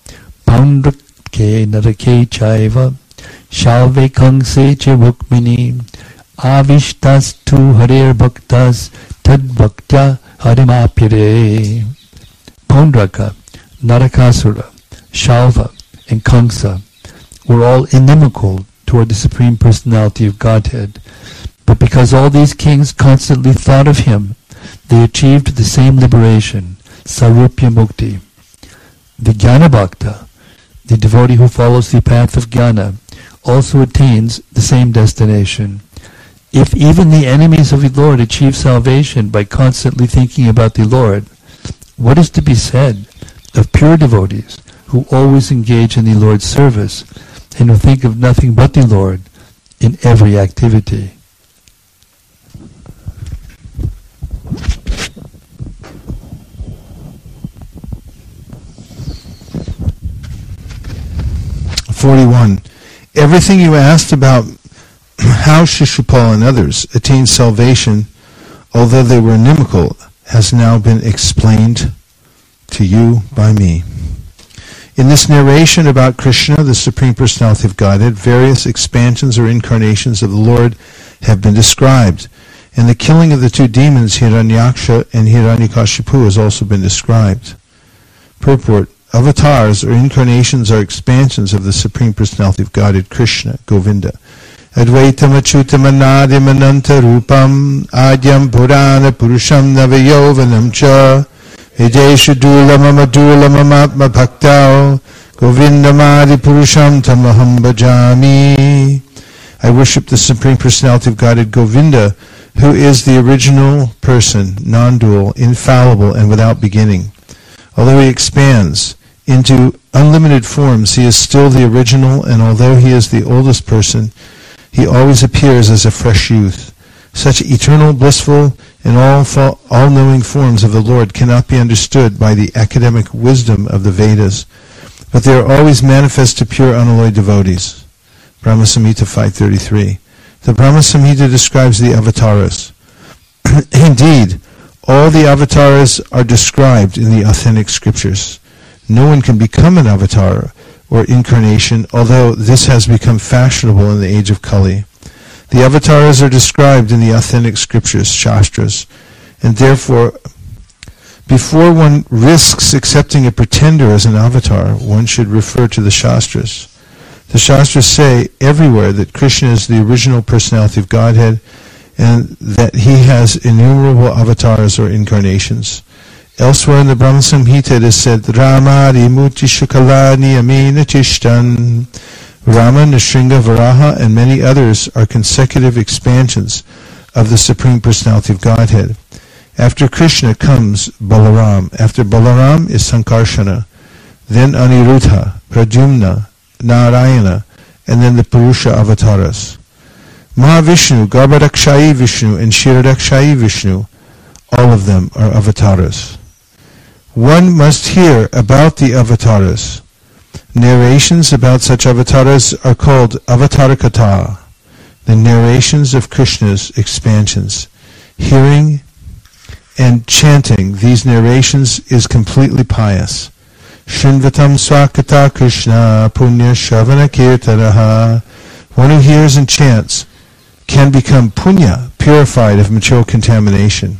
Pandrake Narake Chaiva, Shalve Kamse Che Rukmini, Avishtas tu Harer Bhaktas, Tad Bhaktya Harimapire. Pandraka, Narakasura, Shalva, and Kamsa were all inimical toward the Supreme Personality of Godhead, but because all these kings constantly thought of him, they achieved the same liberation, Sarupya Mukti. The Jnana Bhakta, the devotee who follows the path of Jnana, also attains the same destination. If even the enemies of the Lord achieve salvation by constantly thinking about the Lord, what is to be said of pure devotees who always engage in the Lord's service and who think of nothing but the Lord in every activity? forty-one. Everything you asked about how Shishupal and others attained salvation, although they were inimical, has now been explained to you by me. In this narration about Krishna, the Supreme Personality of Godhead, various expansions or incarnations of the Lord have been described, and the killing of the two demons, Hiranyaksha and Hiranyakashipu, has also been described. Purport. Avatars or incarnations are expansions of the Supreme Personality of Godhead, Krishna, Govinda. Advaitam achyutam anadim ananta rupam adyam purana purusham navayovanam cha vijeshu dulam amadulam amatma bhaktao govindam adi purusham tamaham bhajami. I worship the Supreme Personality of Godhead, Govinda, who is the original person, non-dual, infallible, and without beginning. Although he expands into unlimited forms, he is still the original, and although he is the oldest person, he always appears as a fresh youth. Such eternal, blissful, and all all-knowing forms of the Lord cannot be understood by the academic wisdom of the Vedas, but they are always manifest to pure unalloyed devotees. Brahma Samhita five thirty-three. The Brahma Samhita describes the avatars. Indeed, all the avatars are described in the authentic scriptures. No one can become an avatar or incarnation, although this has become fashionable in the age of Kali. The avatars are described in the authentic scriptures, Shastras, and therefore, before one risks accepting a pretender as an avatar, one should refer to the Shastras. The Shastras say everywhere that Krishna is the original personality of Godhead, and that he has innumerable avatars or incarnations. Elsewhere in the Brahma Samhita it is said, Ramadi Muti Shukalani Amina Tishtan. Rama, Nrsimha, Varaha, and many others are consecutive expansions of the Supreme Personality of Godhead. After Krishna comes Balaram. After Balaram is Sankarshana, then Aniruddha, Pradyumna, Narayana, and then the Purusha avatars. Mahavishnu, Garbhadakshayi Vishnu, and Kshirodakshayi Vishnu all of them are avatars. One must hear about the avatars. Narrations about such avatars are called Avatarikatha, the narrations of Krishna's expansions. Hearing and chanting these narrations is completely pious. Shinvatam swakata Krishna punya shavana kirtanaha. One who hears and chants can become punya, purified of material contamination.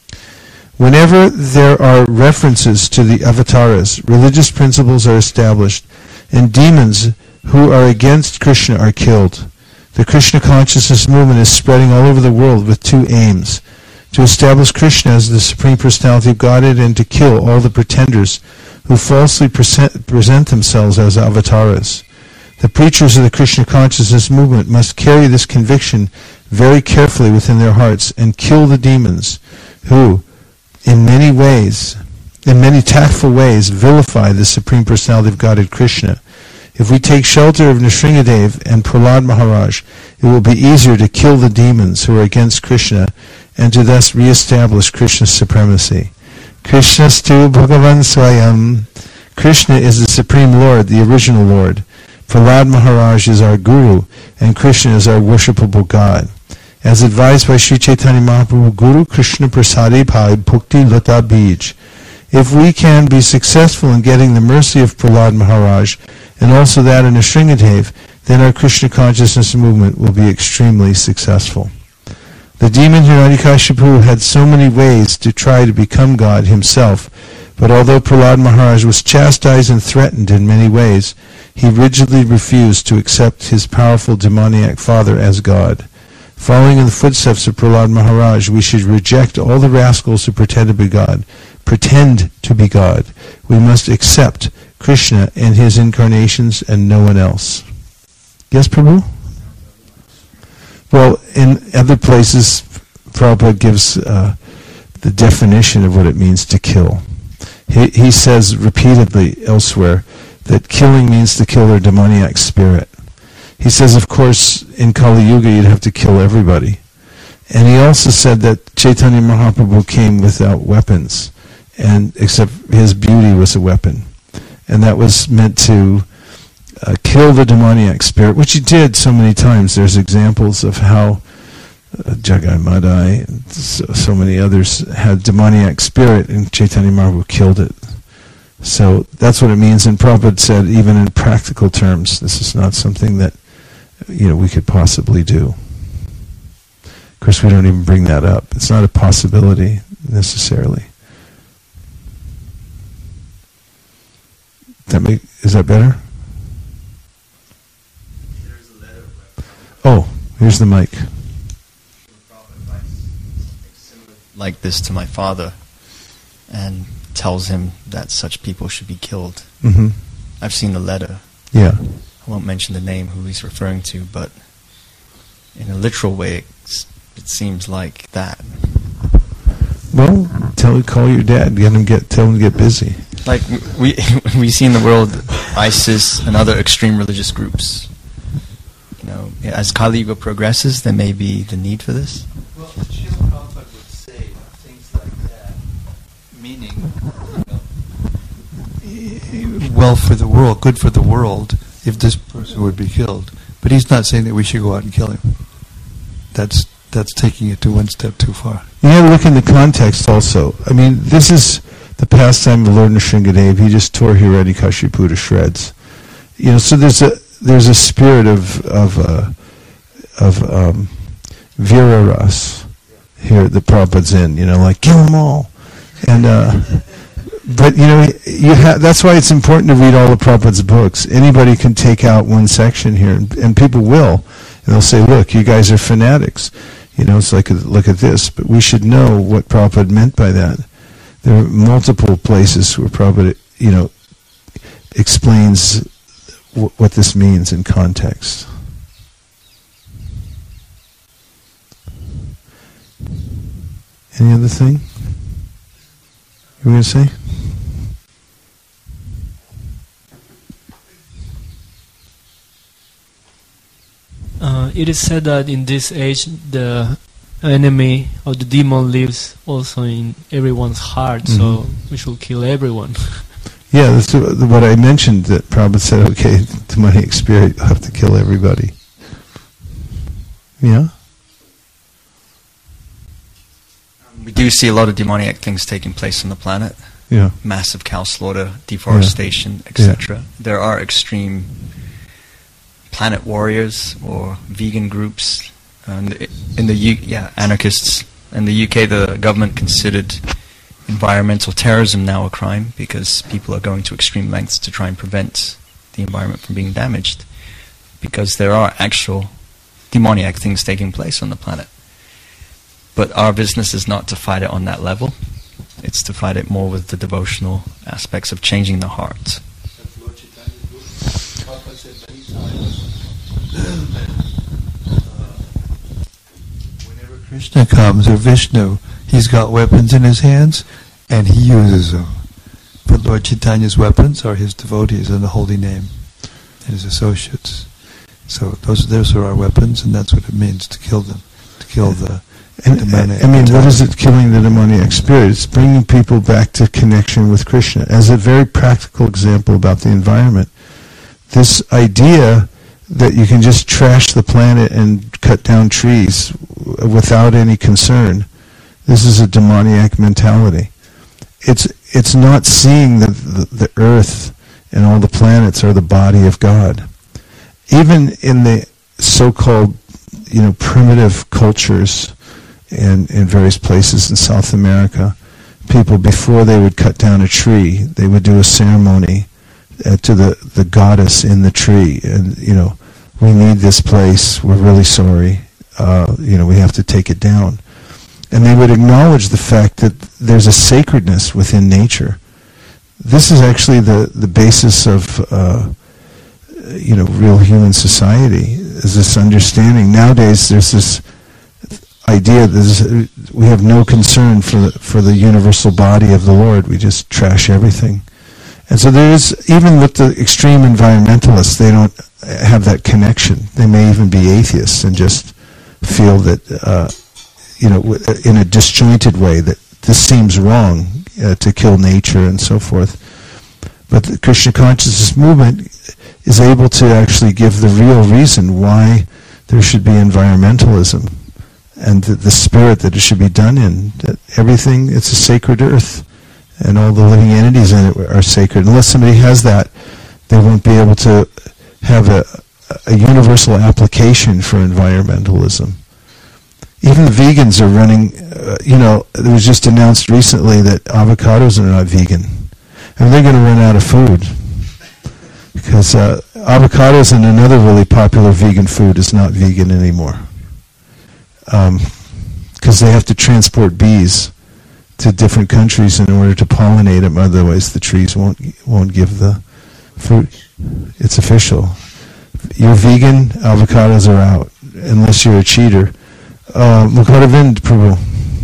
Whenever there are references to the avatars, religious principles are established, and demons who are against Krishna are killed. The Krishna consciousness movement is spreading all over the world with two aims: to establish Krishna as the Supreme Personality of Godhead and to kill all the pretenders who falsely present, present themselves as avatars. The preachers of the Krishna consciousness movement must carry this conviction very carefully within their hearts and kill the demons who, in many ways, in many tactful ways, vilify the Supreme Personality of Godhead Krishna. If we take shelter of Nrsingadev and Prahlad Maharaj, it will be easier to kill the demons who are against Krishna and to thus re-establish Krishna's supremacy. Krishnastu Bhagavan Swayam. Krishna is the Supreme Lord, the original Lord. Prahlad Maharaj is our Guru, and Krishna is our worshipable God. As advised by Sri Chaitanya Mahaprabhu, Guru Krishna Prasadi Bhai Bhukti Lata Bij. If we can be successful in getting the mercy of Prahlad Maharaj, and also that of Nrsingadev, then our Krishna consciousness movement will be extremely successful. The demon Hiranyakashipu had so many ways to try to become God himself, but although Prahlad Maharaj was chastised and threatened in many ways, he rigidly refused to accept his powerful demoniac father as God. Following in the footsteps of Prahlad Maharaj, we should reject all the rascals who pretend to be God. Pretend to be God. We must accept Krishna and his incarnations and no one else. Yes, Prabhu? Well, in other places, Prabhupada gives uh, the definition of what it means to kill. He, he says repeatedly elsewhere that killing means to kill their demoniac spirit. He says, of course, in Kali Yuga you'd have to kill everybody. And he also said that Chaitanya Mahaprabhu came without weapons, and except his beauty was a weapon. And that was meant to uh, kill the demoniac spirit, which he did so many times. There's examples of how uh, Jagai Madai and so, so many others had demoniac spirit, and Chaitanya Mahaprabhu killed it. So that's what it means. And Prabhupada said, even in practical terms, this is not something that you know we could possibly do. Of course, we don't even bring that up. It's not a possibility necessarily. That make, is that better? There's a letter oh, here's the mic. Like this to my father, and tells him that such people should be killed. Mm-hmm. I've seen the letter. Yeah. I won't mention the name who he's referring to, but in a literal way, it's, it seems like that. Well, tell call your dad. Get him get tell him to get busy. Like we we see in the world, ISIS and other extreme religious groups. You know, as Kali Yuga progresses, there may be the need for this. Well, Srila Prabhupada would say things like that, meaning, you know, well for the world, good for the world, if this person would be killed. But he's not saying that we should go out and kill him. That's that's taking it to one step too far. You have to look in the context also. I mean, this is the pastime of Lord Nrsingadev. He just tore Hiranyakashipu to shreds. You know, so there's a there's a spirit of of uh, of um, Vira Ras here that Prabhupada's in. You know, like kill them all, and uh, but you know you ha- that's why it's important to read all of Prabhupada's books. Anybody can take out one section here, and, and people will, and they'll say, "Look, you guys are fanatics." You know, it's like, look at this, but we should know what Prabhupada meant by that. There are multiple places where Prabhupada, you know, explains w- what this means in context. Any other thing you were going to say? Uh, it is said that in this age, the enemy or the demon lives also in everyone's heart, Mhm. so we should kill everyone. Yeah, that's what I mentioned, that Prabhupada said, okay, demonic spirit, you'll have to kill everybody. Yeah? We do see a lot of demoniac things taking place on the planet. Yeah. Massive cow slaughter, deforestation, et cetera. There are extreme planet warriors or vegan groups. And in the U- yeah, anarchists. In the U K, the government considered environmental terrorism now a crime because people are going to extreme lengths to try and prevent the environment from being damaged, because there are actual demoniac things taking place on the planet. But our business is not to fight it on that level. It's to fight it more with the devotional aspects of changing the heart. Whenever Krishna comes, or Vishnu, he's got weapons in his hands, and he uses them. But Lord Chaitanya's weapons are his devotees and the holy name, and his associates. So those those are our weapons, and that's what it means to kill them, to kill the And, demonic. I mean, what is it killing the demoniac spirit? It's bringing people back to connection with Krishna. As a very practical example about the environment, this idea that you can just trash the planet and cut down trees without any concern, this is a demoniac mentality. It's it's not seeing the, the, the earth and all the planets are the body of God. Even in the so-called, you know, primitive cultures in, in various places in South America, people, before they would cut down a tree, they would do a ceremony uh, to the, the goddess in the tree. And, you know, we need this place, we're really sorry, uh, you know, we have to take it down. And they would acknowledge the fact that there's a sacredness within nature. This is actually the, the basis of, uh, you know, real human society, is this understanding. Nowadays there's this idea that we have no concern for the, for the universal body of the Lord. We just trash everything. And so there is, even with the extreme environmentalists, they don't have that connection. They may even be atheists and just feel that, uh, you know, in a disjointed way, that this seems wrong uh, to kill nature and so forth. But the Krishna consciousness movement is able to actually give the real reason why there should be environmentalism, and the, the spirit that it should be done in. That everything, it's a sacred earth, and all the living entities in it are sacred. Unless somebody has that, they won't be able to have a, a universal application for environmentalism. Even the vegans are running, uh, you know, it was just announced recently that avocados are not vegan. And they're going to run out of food. Because uh, avocados and another really popular vegan food is not vegan anymore. Because um, they have to transport bees to different countries in order to pollinate them, otherwise the trees won't won't give the fruit. It's official. You're vegan, avocados are out, unless you're a cheater. Uh, Mukadavind Prabhu.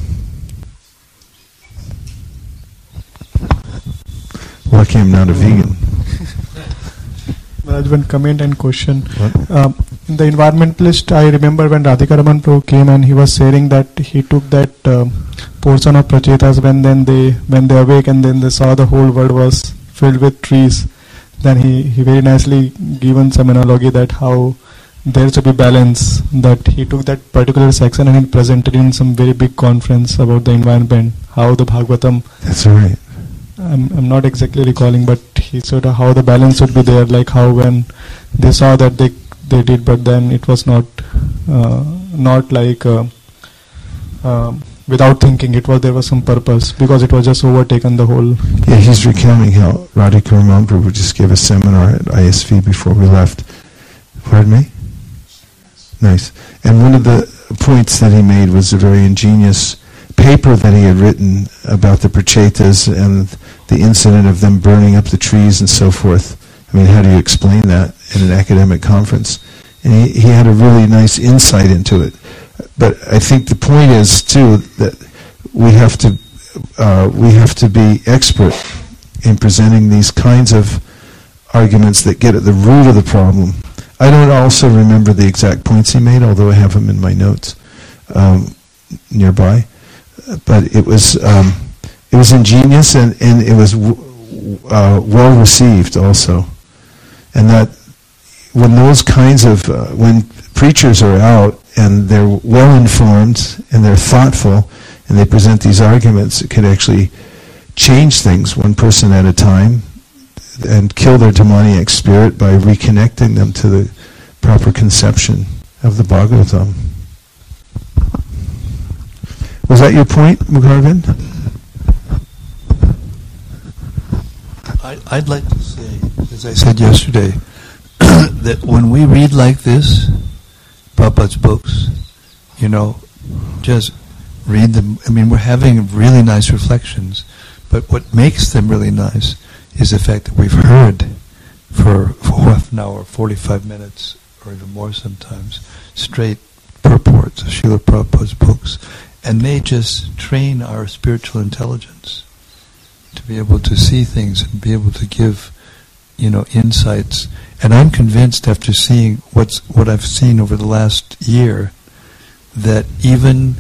Lucky I'm not a vegan. Maharaj, one comment and question. What? Um, in the environmentalist, I remember when Radhika Raman Prabhu came and he was sharing that he took that um, portion of Prachetas when then they when they awake and then they saw the whole world was filled with trees. Then he, he very nicely given some analogy that how there should be balance, that he took that particular section and he presented in some very big conference about the environment, how the Bhagavatam. That's right. I'm, I'm not exactly recalling, but he said how the balance should be there, like how when they saw that they they did, but then it was not uh, not like uh, uh, without thinking. It was there was some purpose, because it was just overtaken the whole. Yeah, he's recounting how Radhika Raman Prabhu just gave a seminar at I S V before we left. Pardon me? Nice. And one of the points that he made was a very ingenious paper that he had written about the Prachetas and the incident of them burning up the trees and so forth. I mean, how do you explain that in an academic conference? And he, he had a really nice insight into it. But I think the point is, too, that we have to uh, we have to be expert in presenting these kinds of arguments that get at the root of the problem. I don't also remember the exact points he made, although I have them in my notes. Um, nearby, but it was um, it was ingenious and, and it was w- uh, well received also, and that when those kinds of uh, when preachers are out and they're well informed and they're thoughtful and they present these arguments, it can actually change things one person at a time and kill their demoniac spirit by reconnecting them to the proper conception of the Bhagavatam. Was that your point, Mukharvind? I, I'd like to say, as I said yesterday, that when we read like this, Prabhupada's books, you know, just read them. I mean, we're having really nice reflections, but what makes them really nice is the fact that we've heard for, for half an hour, forty-five minutes, or even more sometimes, straight purports of Srila Prabhupada's books, and they just train our spiritual intelligence to be able to see things and be able to give, you know, insights. And I'm convinced after seeing what's what I've seen over the last year, that even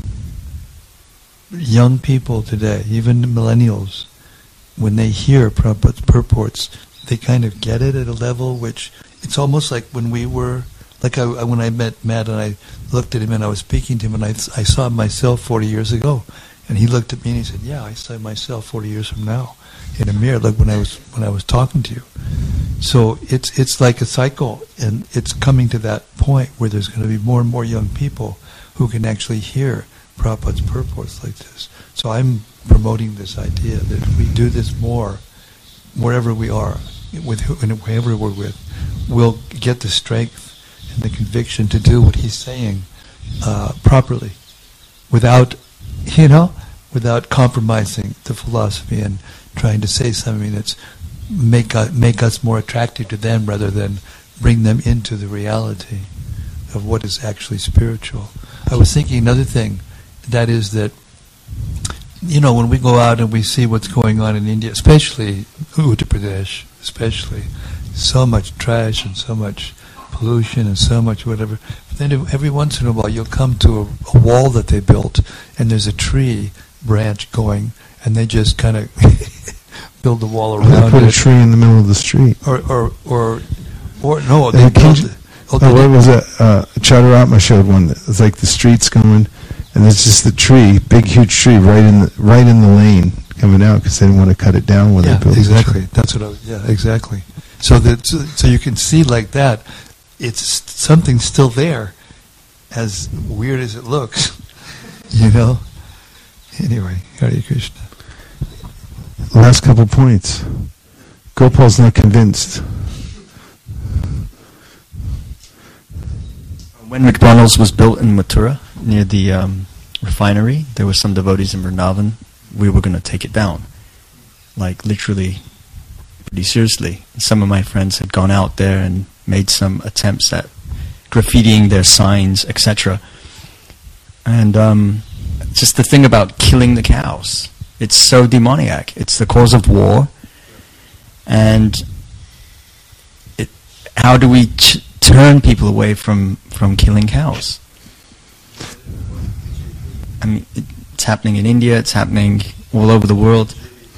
young people today, even millennials, when they hear Prabhupada's purports, they kind of get it at a level which it's almost like when we were, like I, when I met Matt and I looked at him and I was speaking to him and I, I saw myself forty years ago, and he looked at me and he said, "Yeah, I saw myself forty years from now in a mirror, like when I was when I was talking to you." So it's it's like a cycle, and it's coming to that point where there's going to be more and more young people who can actually hear Prabhupada's purports like this. So I'm promoting this idea that if we do this more, wherever we are, with whoever we're with, we'll get the strength and the conviction to do what he's saying uh, properly, without, you know, without compromising the philosophy and trying to say something that's make us, make us more attractive to them rather than bring them into the reality of what is actually spiritual. I was thinking another thing, that is that, you know, when we go out and we see what's going on in India, especially Uttar Pradesh, especially, so much trash and so much pollution and so much whatever. But then every once in a while you'll come to a, a wall that they built and there's a tree branch going and they just kind of build a wall around they put it. a tree in the middle of the street. Or, or, or, or no, they And built can- it. Oh, Oh, they what did- was it? Uh, Chadaratma showed one. That it's like the street's going, and there's just the tree, big huge tree, right in the right in the lane coming out because they didn't want to cut it down when Yeah, they built exactly. the tree. That's what I was, yeah, exactly. So that so, so you can see like that, it's something still there, as weird as it looks, you know. Anyway, Hare Krishna. Last couple points. Gopal's not convinced. When McDonald's was built in Mathura, near the um, refinery, there were some devotees in Vrindavan. We were going to take it down. Like, literally, pretty seriously. Some of my friends had gone out there and made some attempts at graffitiing their signs, et cetera. And um, just the thing about killing the cows. It's so demoniac. It's the cause of war. And it, how do we ch- turn people away from, from killing cows? I mean, it, it's happening in India, it's happening all over the world.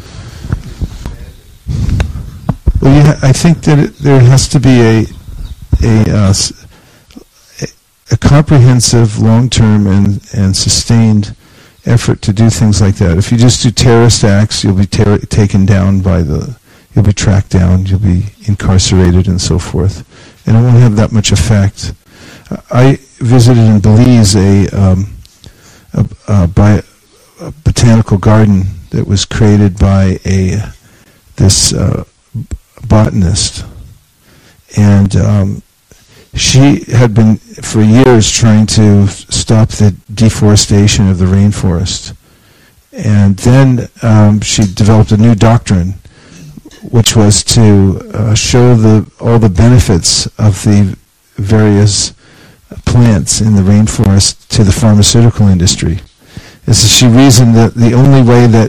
Well, yeah, I think that it, there has to be a a, uh, s- a, a comprehensive, long-term, and, and sustained effort to do things like that. If you just do terrorist acts, you'll be ter- taken down by the, you'll be tracked down, you'll be incarcerated, and so forth, and it won't have that much effect. Uh, I visited in Belize a, um, a, a, bi- a botanical garden that was created by a this uh, botanist, and um, she had been for years trying to stop the deforestation of the rainforest, and then um, she developed a new doctrine, which was to uh, show the all the benefits of the various plants in the rainforest to the pharmaceutical industry. And so she reasoned that the only way that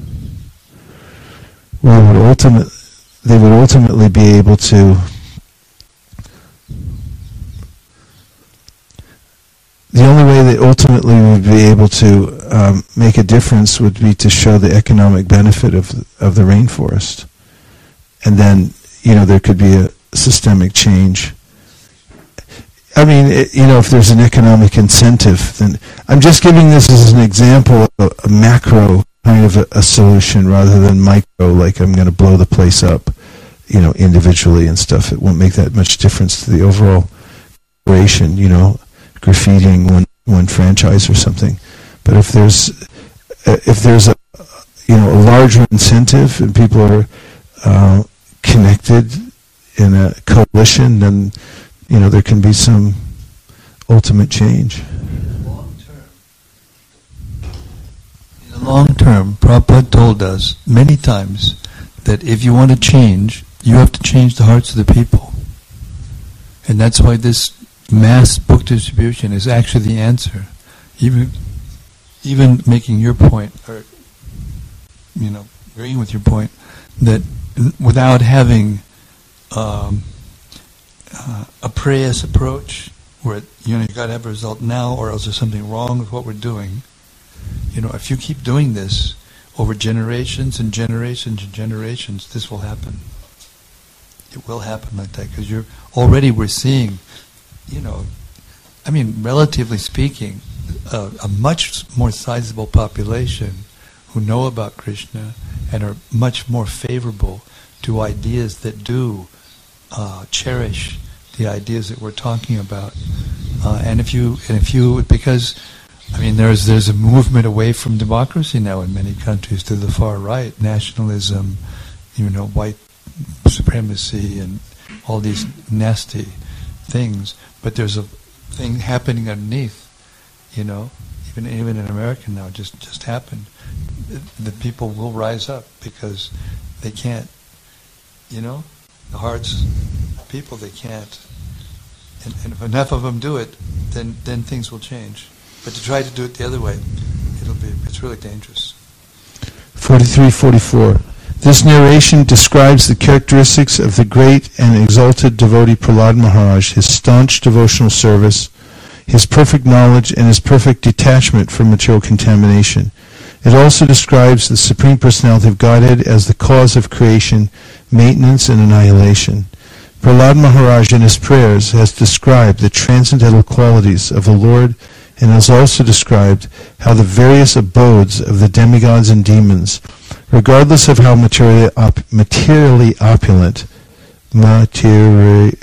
well would ultimate they would ultimately be able to the only way they ultimately would be able to um, make a difference would be to show the economic benefit of of the rainforest, and then you know there could be a systemic change. I mean, it, you know, if there's an economic incentive, then I'm just giving this as an example of a, a macro kind of a, a solution rather than micro, like I'm going to blow the place up, you know, individually and stuff. It won't make that much difference to the overall operation, you know, graffitiing one one franchise or something. But if there's if there's a you know a larger incentive and people are uh, connected in a coalition, then you know there can be some ultimate change. Long term. In the long term, Prabhupada told us many times that if you want to change, you have to change the hearts of the people. And that's why this mass book distribution is actually the answer. Even even making your point, or you know, agreeing with your point, that without having um, uh, a prayers approach, where you know you got to have a result now, or else there's something wrong with what we're doing. You know, if you keep doing this over generations and generations and generations, this will happen. It will happen like that because you're already we're seeing, you know, I mean, relatively speaking, uh, a much more sizable population who know about Krishna and are much more favorable to ideas that do uh, cherish the ideas that we're talking about. Uh, and if you, and if you, because, I mean, there's there's a movement away from democracy now in many countries to the far right, nationalism, you know, white supremacy, and all these nasty things. But there's a thing happening underneath, you know, even even in America now, just just happened. The, the people will rise up because they can't, you know, the hearts of people, they can't. And, and if enough of them do it, then then things will change. But to try to do it the other way, it'll be it's really dangerous. forty-three forty-four. This narration describes the characteristics of the great and exalted devotee Prahlad Maharaj, his staunch devotional service, his perfect knowledge, and his perfect detachment from material contamination. It also describes the Supreme Personality of Godhead as the cause of creation, maintenance, and annihilation. Prahlad Maharaj in his prayers has described the transcendental qualities of the Lord and has also described how the various abodes of the demigods and demons, regardless of how materially, op- materially opulent, materi-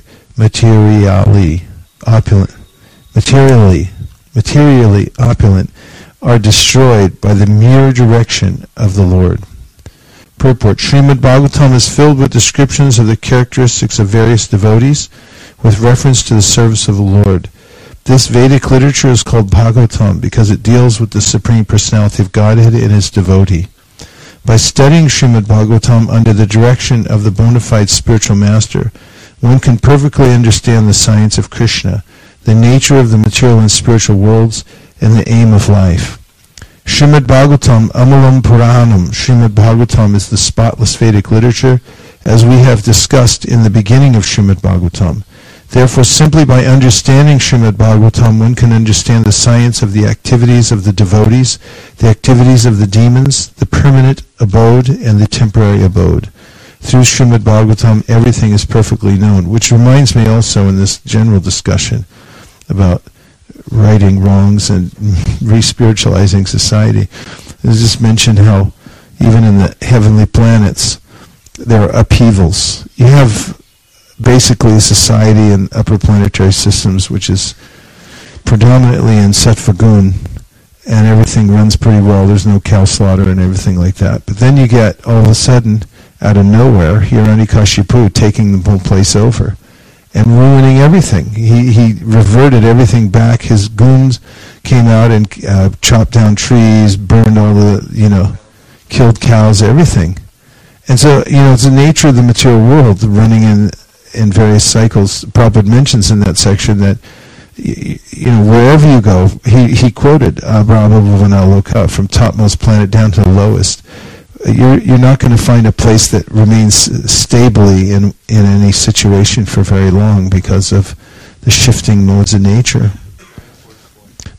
materially opulent, materially, materially opulent, are destroyed by the mere direction of the Lord. Purport: Srimad Bhagavatam is filled with descriptions of the characteristics of various devotees with reference to the service of the Lord. This Vedic literature is called Bhagavatam because it deals with the Supreme Personality of Godhead and his devotee. By studying Srimad Bhagavatam under the direction of the bona fide spiritual master, one can perfectly understand the science of Krishna, the nature of the material and spiritual worlds, and the aim of life. Srimad Bhagavatam, Amalam Puranam. Srimad Bhagavatam is the spotless Vedic literature, as we have discussed in the beginning of Srimad Bhagavatam. Therefore, simply by understanding Srimad Bhagavatam, one can understand the science of the activities of the devotees, the activities of the demons, the permanent abode, and the temporary abode. Through Srimad Bhagavatam, everything is perfectly known, which reminds me also in this general discussion about righting wrongs and re-spiritualizing society. It was just mentioned how even in the heavenly planets there are upheavals. You have basically a society in upper planetary systems which is predominantly in Sattva Gun, and everything runs pretty well. There's no cow slaughter and everything like that. But then you get, all of a sudden, out of nowhere, Hiranyakashipu taking the whole place over and ruining everything. He he reverted everything back. His goons came out and uh, chopped down trees, burned all the, you know, killed cows, everything. And so, you know, it's the nature of the material world running in in various cycles. Prabhupada mentions in that section that, you, you know, wherever you go, he, he quoted Brahma Bhuvanaloka, from topmost planet down to the lowest. You're you're not going to find a place that remains stably in in any situation for very long because of the shifting modes of nature.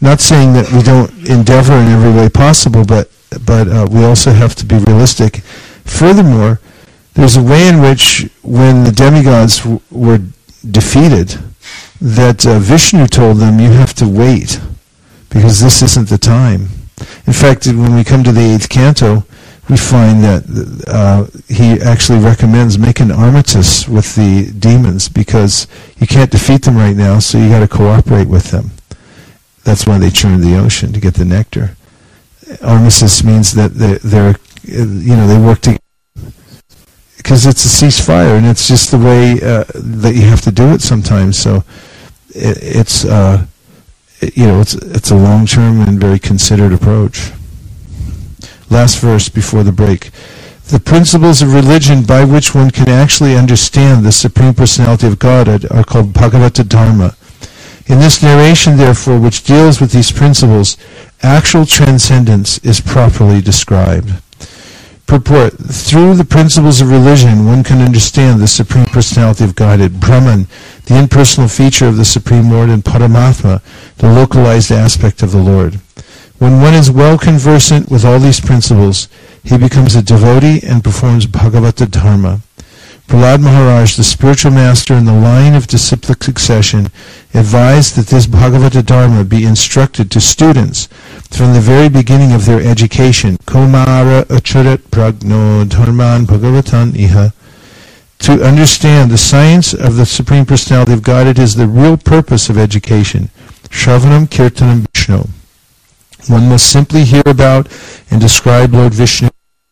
not saying that we don't endeavor in every way possible, but but uh, we also have to be realistic. Furthermore, there's a way in which, when the demigods w- were defeated, that uh, Vishnu told them, you have to wait, because this isn't the time. In fact, when we come to the eighth canto, we find that uh, he actually recommends make an armistice with the demons, because you can't defeat them right now, so you got to cooperate with them. That's why they churned the ocean, to get the nectar. Armistice means that they, they're, you know, they work together, because it's a ceasefire, and it's just the way uh, that you have to do it sometimes. So it, it's, uh, it, you know, it's it's a long-term and very considered approach. Last verse before the break. The principles of religion by which one can actually understand the Supreme Personality of God are, are called Bhagavata Dharma. In this narration, therefore, which deals with these principles, actual transcendence is properly described. Purport. Through the principles of religion, one can understand the Supreme Personality of Godhead, Brahman, the impersonal feature of the Supreme Lord, and Paramatma, the localized aspect of the Lord. When one is well conversant with all these principles, he becomes a devotee and performs Bhagavata Dharma. Prahlad Maharaj, the spiritual master in the line of disciplic succession, advised that this Bhagavata Dharma be instructed to students from the very beginning of their education. Kaumara acharat pragno dharman bhagavatan iha. To understand the science of the Supreme Personality of Godhead is the real purpose of education. Shravanam kirtanam Vishnu. One must simply hear about and describe Lord Vishnu.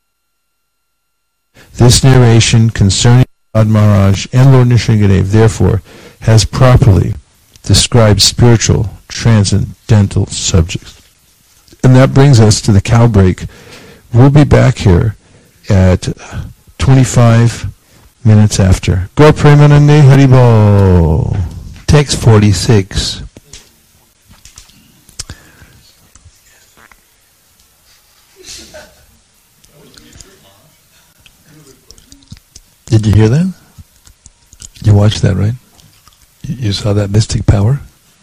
This narration concerning Prahlad Maharaj and Lord Nrsingadev, therefore, has properly described spiritual, transcendental subjects. And that brings us to the cow break. We'll be back here at twenty-five minutes after. Gaur Premanande Haribol. Text forty-six. Did you hear that? You watched that, right? You saw that mystic power?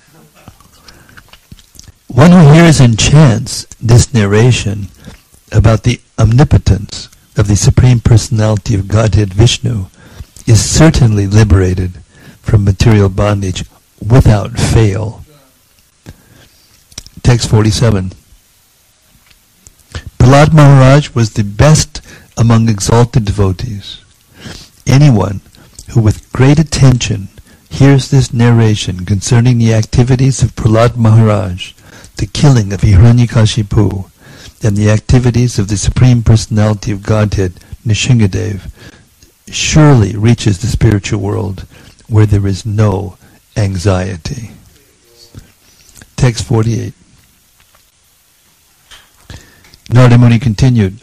One who hears in chants this narration about the omnipotence of the Supreme Personality of Godhead Vishnu is certainly liberated from material bondage without fail. Text forty-seven. Prahlad Maharaj was the best among exalted devotees. Anyone who with great attention hears this narration concerning the activities of Prahlad Maharaj, the killing of Hiranyakashipu, and the activities of the Supreme Personality of Godhead, Nrsingadev, surely reaches the spiritual world where there is no anxiety. Text forty-eight. Narada Muni continued,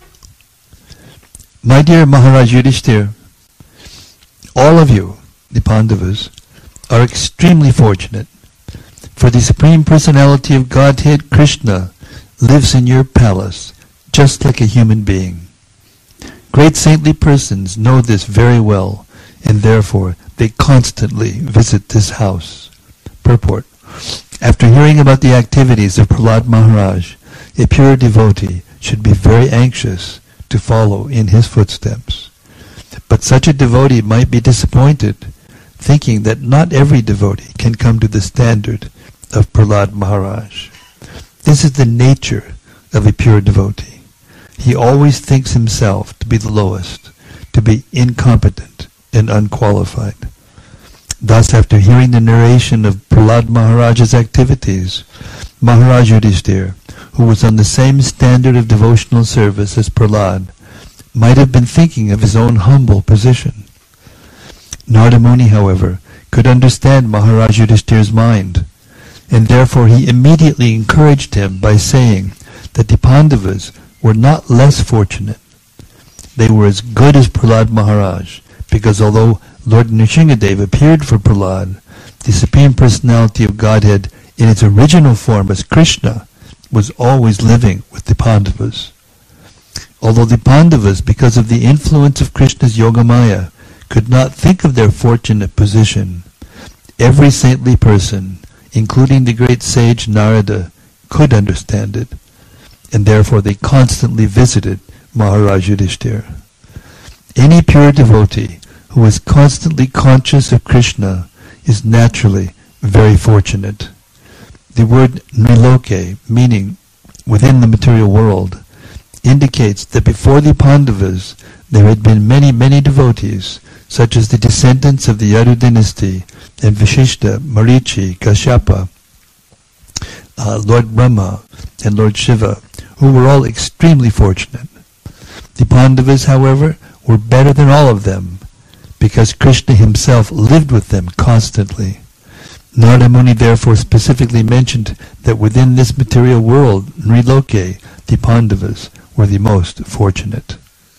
My dear Maharaj Yudhishthira, all of you, the Pandavas, are extremely fortunate, for the Supreme Personality of Godhead, Krishna, lives in your palace, just like a human being. Great saintly persons know this very well, and therefore they constantly visit this house. Purport. After hearing about the activities of Prahlad Maharaj, a pure devotee should be very anxious to follow in his footsteps. But such a devotee might be disappointed, thinking that not every devotee can come to the standard of Prahlad Maharaj. This is the nature of a pure devotee. He always thinks himself to be the lowest, to be incompetent and unqualified. Thus, after hearing the narration of Prahlad Maharaj's activities, Maharaj Yudhishthira, who was on the same standard of devotional service as Prahlad, might have been thinking of his own humble position. Narada Muni, however, could understand Maharaj Yudhishthira's mind, and therefore he immediately encouraged him by saying that the Pandavas were not less fortunate. They were as good as Prahlad Maharaj, because although Lord Nrsingadev appeared for Prahlad, the Supreme Personality of Godhead in its original form as Krishna was always living with the Pandavas. Although the Pandavas, because of the influence of Krishna's Yogamaya, could not think of their fortunate position, every saintly person including the great sage Narada, could understand it, and therefore they constantly visited Maharaj Yudhishthira. Any pure devotee who is constantly conscious of Krishna is naturally very fortunate. The word Nriloke, meaning within the material world, indicates that before the Pandavas there had been many, many devotees, such as the descendants of the Yadu dynasty and Vashishta, Marichi, Kashyapa, uh, Lord Brahma, and Lord Shiva, who were all extremely fortunate. The Pandavas, however, were better than all of them, because Krishna himself lived with them constantly. Narada Muni therefore specifically mentioned that within this material world, Nriloke, the Pandavas were the most fortunate.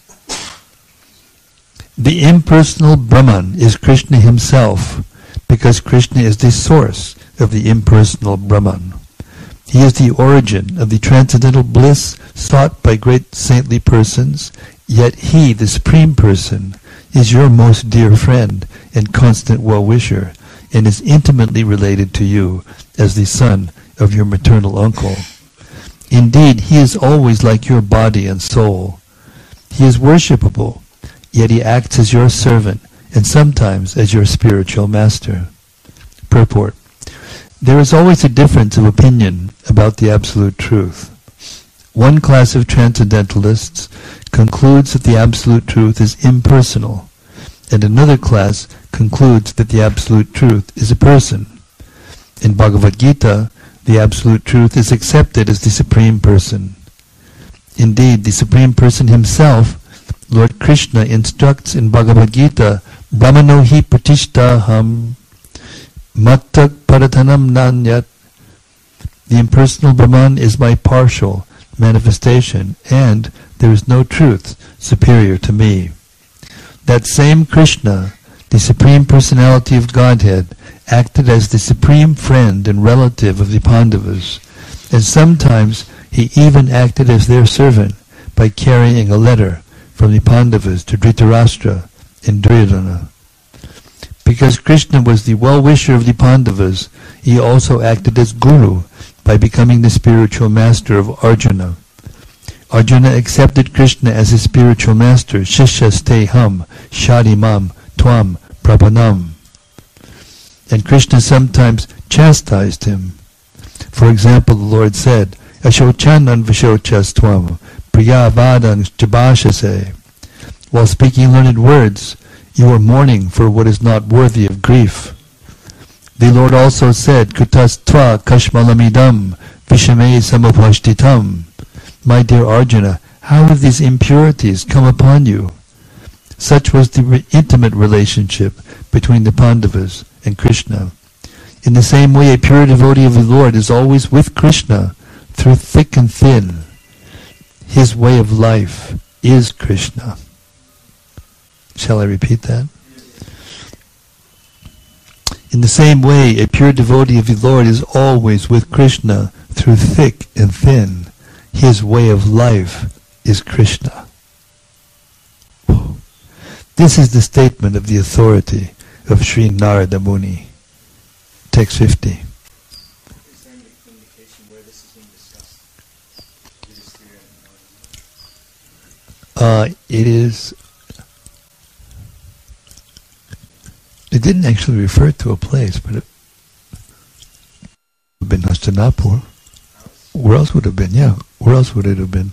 The impersonal Brahman is Krishna himself, because Krishna is the source of the impersonal Brahman. He is the origin of the transcendental bliss sought by great saintly persons, yet he, the Supreme Person, is your most dear friend and constant well-wisher, and is intimately related to you as the son of your maternal uncle. Indeed, he is always like your body and soul. He is worshipable, yet he acts as your servant and sometimes as your spiritual master. Purport. There is always a difference of opinion about the absolute truth. One class of transcendentalists concludes that the absolute truth is impersonal, and another class concludes that the absolute truth is a person. In Bhagavad Gita, the absolute truth is accepted as the Supreme Person. Indeed, the Supreme Person himself, Lord Krishna, instructs in Bhagavad Gita, Brahmano hi pratishtaham mattak paratanam nanyat. The impersonal Brahman is my partial manifestation, and there is no truth superior to me. That same Krishna, the Supreme Personality of Godhead, acted as the supreme friend and relative of the Pandavas, and sometimes he even acted as their servant by carrying a letter from the Pandavas to Dhritarashtra and Duryodhana. Because Krishna was the well-wisher of the Pandavas, he also acted as guru by becoming the spiritual master of Arjuna. Arjuna accepted Krishna as his spiritual master, Shishaste ham, Shadimam, Tvam, Prapanam. And Krishna sometimes chastised him. For example, the Lord said, Ashochanan Vashochas Tvam, Priyavadan Jabashase. While speaking learned words, you are mourning for what is not worthy of grief. The Lord also said, Kutas Tva Kashmalamidam, Vishame Samapashtitam. My dear Arjuna, how have these impurities come upon you? Such was the re- intimate relationship between the Pandavas and Krishna. In the same way, a pure devotee of the Lord is always with Krishna through thick and thin. His way of life is Krishna. Shall I repeat that? In the same way, a pure devotee of the Lord is always with Krishna through thick and thin. His way of life is Krishna. This is the statement of the authority of Sri Narada Muni. Text fifty. Uh, it is... It didn't actually refer to a place, but it would have been Hastinapur. Where else would it have been? Yeah, where else would it have been?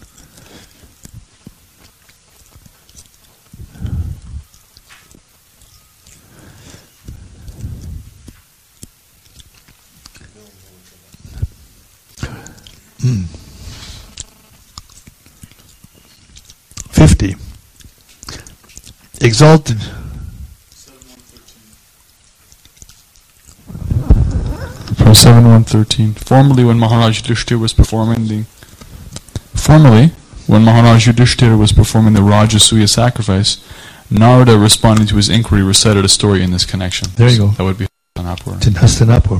Hmm. Fifty. Exalted. From seven one thirteen. Formerly, when Maharaj Yudhishthira was performing the formerly when Maharaj Yudhishthira was performing the Rajasuya sacrifice, Narada, responding to his inquiry, recited a story in this connection. There you go. That would be Hastinapur. It's in Hastinapur.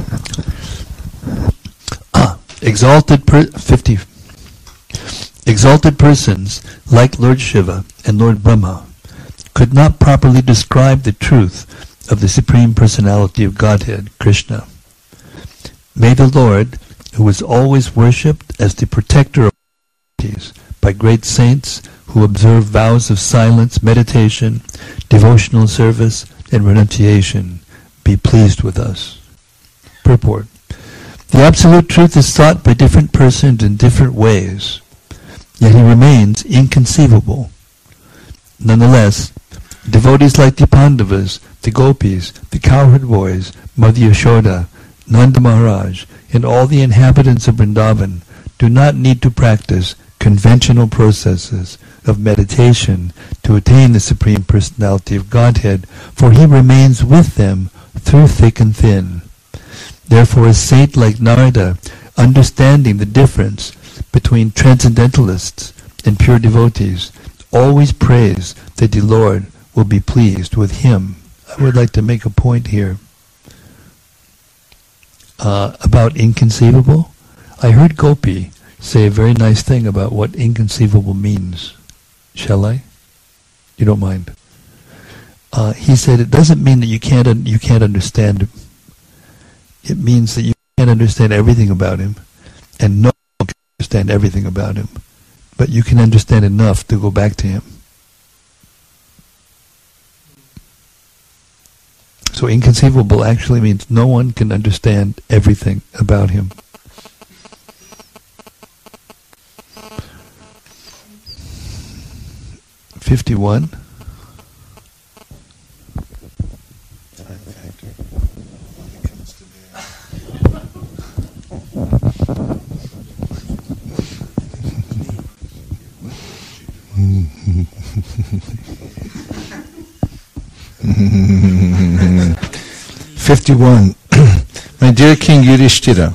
Ah, exalted per fifty. Exalted persons like Lord Shiva and Lord Brahma could not properly describe the truth of the Supreme Personality of Godhead, Krishna. May the Lord, who is always worshipped as the protector of devotees by great saints who observe vows of silence, meditation, devotional service, and renunciation, be pleased with us. Purport. The Absolute Truth is sought by different persons in different ways, yet he remains inconceivable. Nonetheless, devotees like the Pandavas, the Gopis, the cowherd boys, Mother Yashoda, Nanda Maharaj, and all the inhabitants of Vrindavan do not need to practice conventional processes of meditation to attain the Supreme Personality of Godhead, for he remains with them through thick and thin. Therefore, a saint like Narada, understanding the difference between transcendentalists and pure devotees, always prays that the Lord will be pleased with him. I would like to make a point here uh, about inconceivable. I heard Gopi say a very nice thing about what inconceivable means. Shall I? You don't mind? Uh, he said it doesn't mean that you can't un- you can't understand him. It means that you can't understand everything about him, and no one can understand everything about him, but you can understand enough to go back to him. So inconceivable actually means no one can understand everything about him. Fifty-one. Fifty-one. My dear King Yudhishthira,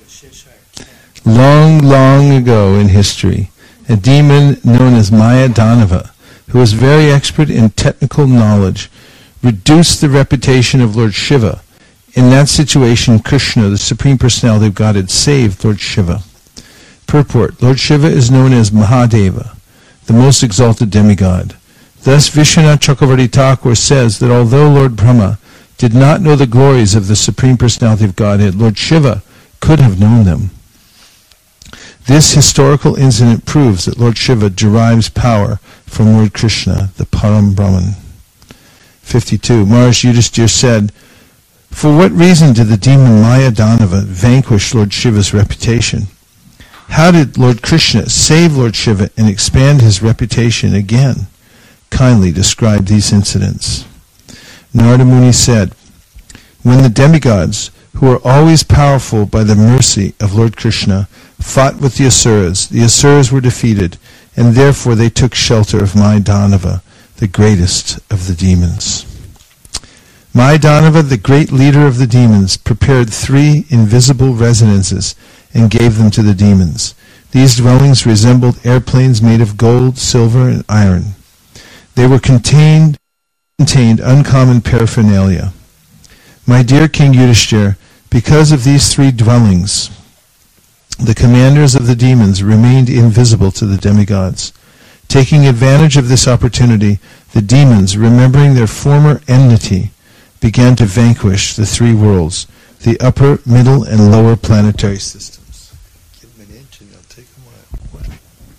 long, long ago in history, a demon known as Maya Danava, who was very expert in technical knowledge, reduced the reputation of Lord Shiva. In that situation, Krishna, the Supreme Personality of Godhead, saved Lord Shiva. Purport. Lord Shiva is known as Mahadeva, the most exalted demigod. Thus Vishwanath Chakravarti Thakur says that although Lord Brahma did not know the glories of the Supreme Personality of Godhead, Lord Shiva could have known them. This historical incident proves that Lord Shiva derives power from Lord Krishna, the Param Brahman. fifty-two. Maharaj Yudhishthira said, for what reason did the demon Maya Danava vanquish Lord Shiva's reputation? How did Lord Krishna save Lord Shiva and expand his reputation again? Kindly describe these incidents. Narada Muni said, when the demigods, who are always powerful by the mercy of Lord Krishna, fought with the Asuras, the Asuras were defeated, and therefore they took shelter of Maya Danava, the greatest of the demons. Maya Danava, the great leader of the demons, prepared three invisible residences and gave them to the demons. These dwellings resembled airplanes made of gold, silver, and iron. They were contained, contained uncommon paraphernalia. My dear King Yudhishthira, because of these three dwellings, the commanders of the demons remained invisible to the demigods. Taking advantage of this opportunity, the demons, remembering their former enmity, began to vanquish the three worlds, the upper, middle, and lower planetary systems. Give them an inch and they'll take them away.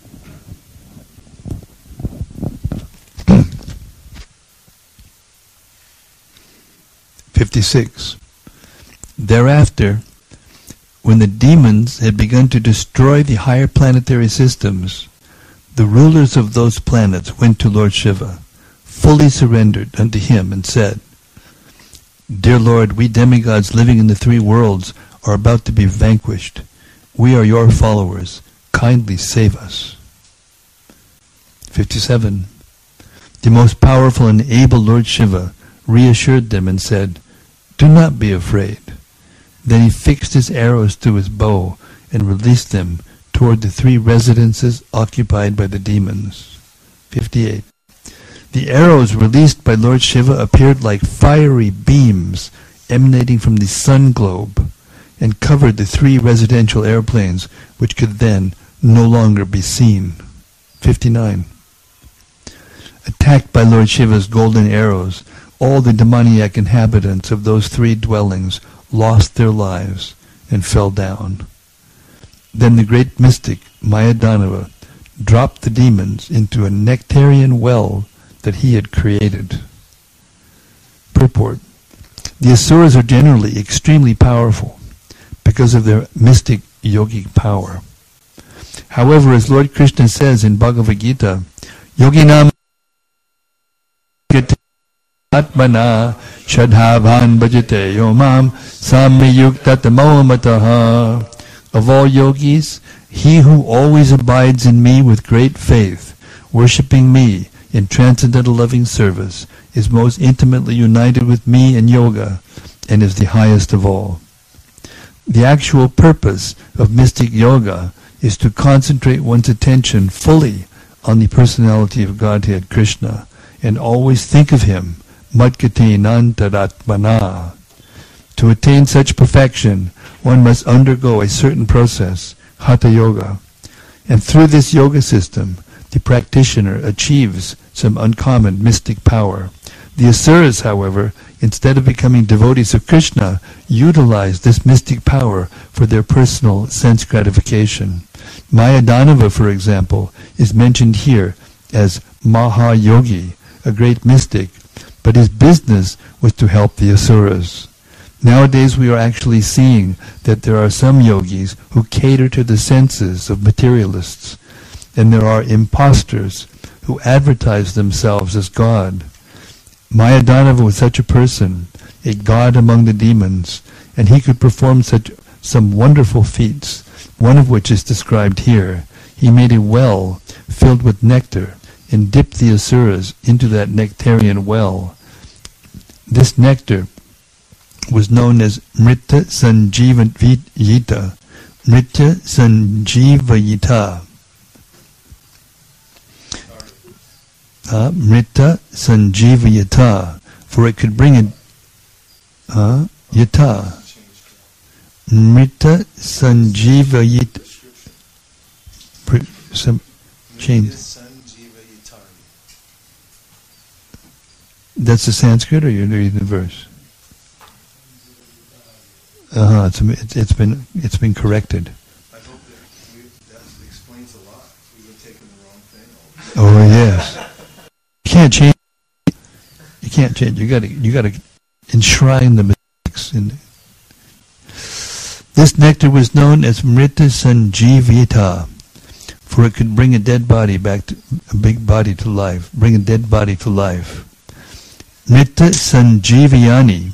fifty-six. Thereafter, when the demons had begun to destroy the higher planetary systems, the rulers of those planets went to Lord Shiva, fully surrendered unto him, and said, Dear Lord, we demigods living in the three worlds are about to be vanquished. We are your followers. Kindly save us. fifty-seven. The most powerful and able Lord Shiva reassured them and said, Do not be afraid. Then he fixed his arrows to his bow and released them toward the three residences occupied by the demons. fifty-eight. The arrows released by Lord Shiva appeared like fiery beams emanating from the sun globe and covered the three residential airplanes, which could then no longer be seen. fifty-nine. Attacked by Lord Shiva's golden arrows, all the demoniac inhabitants of those three dwellings lost their lives, and fell down. Then the great mystic Mayadanava dropped the demons into a nectarian well that he had created. Purport. The Asuras are generally extremely powerful because of their mystic yogic power. However, as Lord Krishna says in Bhagavad Gita, Yoginam Atmana Shadhavan Bhajate Yomam Samyuktatamomataha. Of all yogis, he who always abides in me with great faith, worshipping me in transcendental loving service, is most intimately united with me in yoga and is the highest of all. The actual purpose of mystic yoga is to concentrate one's attention fully on the personality of Godhead Krishna and always think of him, Madgate Nantaratmana. To attain such perfection, one must undergo a certain process, Hatha Yoga, and through this yoga system, the practitioner achieves some uncommon mystic power. The Asuras, however, instead of becoming devotees of Krishna, utilize this mystic power for their personal sense gratification. Mayadanava, for example, is mentioned here as Mahayogi, a great mystic, but his business was to help the Asuras. Nowadays we are actually seeing that there are some yogis who cater to the senses of materialists, and there are impostors who advertise themselves as God. Mayadanava was such a person, a god among the demons, and he could perform such some wonderful feats, one of which is described here. He made a well filled with nectar and dipped the Asuras into that nectarian well. This nectar was known as Mrita Sanjivayita. Mrita Sanjivayita. Uh, Mrita Sanjivayita. For it could bring a uh, yata. Mrita Sanjivayita. Some change. That's the Sanskrit, or you're reading the verse? Uh-huh, it's, it's, it's been it's been corrected. I hope that, we, that explains a lot. We've been taking the wrong thing. Oh yes, you can't change. You can't change. You got to you got to enshrine the mistakes. In this nectar was known as Mrita Sanjivita, for it could bring a dead body back to a big body to life. Bring a dead body to life. Mrita Sanjivayani.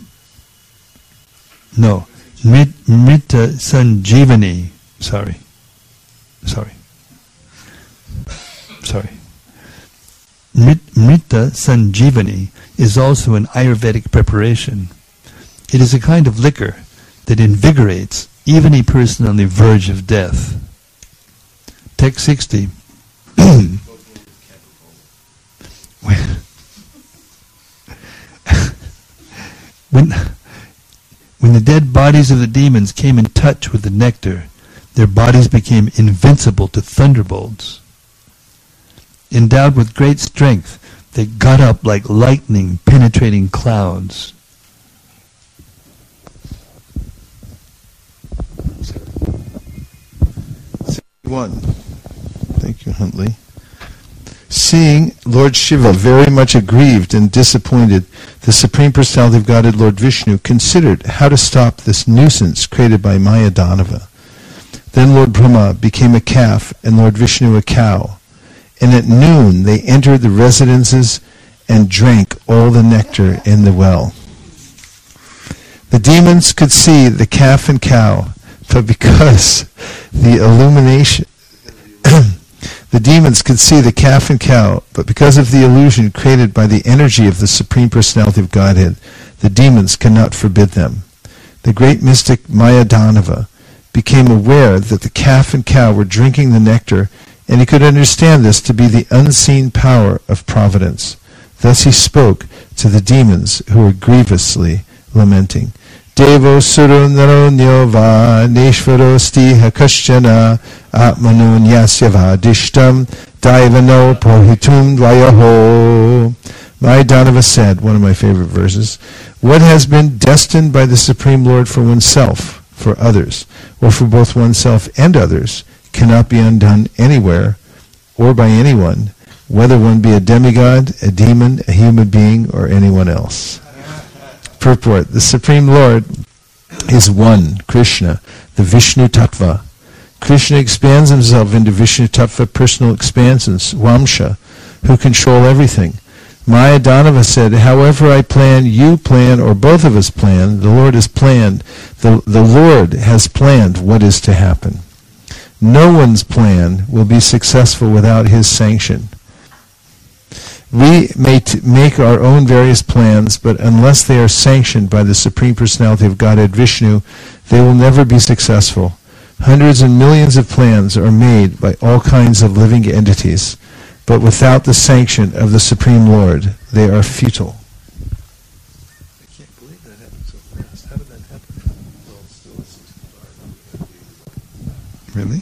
No. Mrita Sanjivani. Sorry. Sorry. Sorry. Mrita Sanjivani is also an Ayurvedic preparation. It is a kind of liquor that invigorates even a person on the verge of death. Text sixty. when When the dead bodies of the demons came in touch with the nectar, their bodies became invincible to thunderbolts. Endowed with great strength, they got up like lightning penetrating clouds. One. Thank you, Huntley. Seeing Lord Shiva very much aggrieved and disappointed, the Supreme Personality of Godhead, Lord Vishnu, considered how to stop this nuisance created by Mayadanava. Then Lord Brahma became a calf and Lord Vishnu a cow. And at noon they entered the residences and drank all the nectar in the well. The demons could see the calf and cow, but because the illumination... The demons could see the calf and cow, but because of the illusion created by the energy of the Supreme Personality of Godhead, the demons cannot forbid them. The great mystic Mayadanava became aware that the calf and cow were drinking the nectar, and he could understand this to be the unseen power of providence. Thus he spoke to the demons who were grievously lamenting. Devo suru naro nyova neshvaro stiha kaschana atmano nyasya vadishtam daivano pohitum dvayaho. Mayadanava said, one of my favorite verses, what has been destined by the Supreme Lord for oneself, for others, or for both oneself and others, cannot be undone anywhere or by anyone, whether one be a demigod, a demon, a human being, or anyone else. Purport. The Supreme Lord is one, Krishna, the Vishnu Tattva. Krishna expands himself into Vishnu Tattva, personal expansions, Vamsha, who control everything. Maya Danava said, however I plan, you plan, or both of us plan, the Lord has planned. The, the Lord has planned what is to happen. No one's plan will be successful without his sanction. We may t- make our own various plans, but unless they are sanctioned by the Supreme Personality of Godhead Vishnu, they will never be successful. Hundreds and millions of plans are made by all kinds of living entities, but without the sanction of the Supreme Lord, they are futile. I can't believe that happened so fast. How did that happen? Well, still really?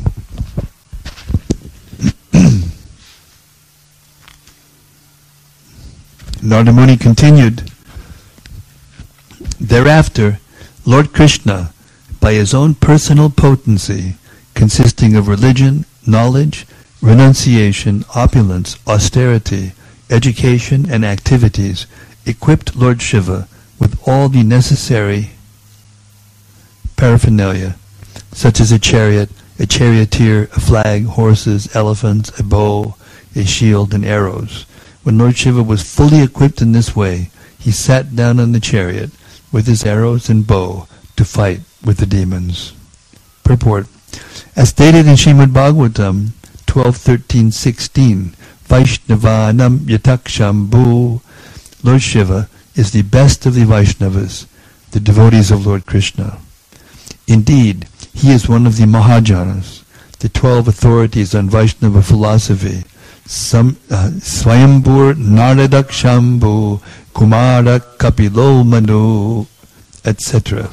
Narada Muni continued, thereafter, Lord Krishna, by his own personal potency, consisting of religion, knowledge, renunciation, opulence, austerity, education, and activities, equipped Lord Shiva with all the necessary paraphernalia, such as a chariot, a charioteer, a flag, horses, elephants, a bow, a shield, and arrows. When Lord Shiva was fully equipped in this way, he sat down on the chariot with his arrows and bow to fight with the demons. Purport. As stated in Srimad Bhagavatam twelve, thirteen, sixteen, Vaishnavanam Yatakshambhu, Lord Shiva is the best of the Vaishnavas, the devotees of Lord Krishna. Indeed, he is one of the Mahajanas, the twelve authorities on Vaishnava philosophy, Sam, uh, Swayambur Naradak Shambhu Kumara Kapilo Manu, et cetera.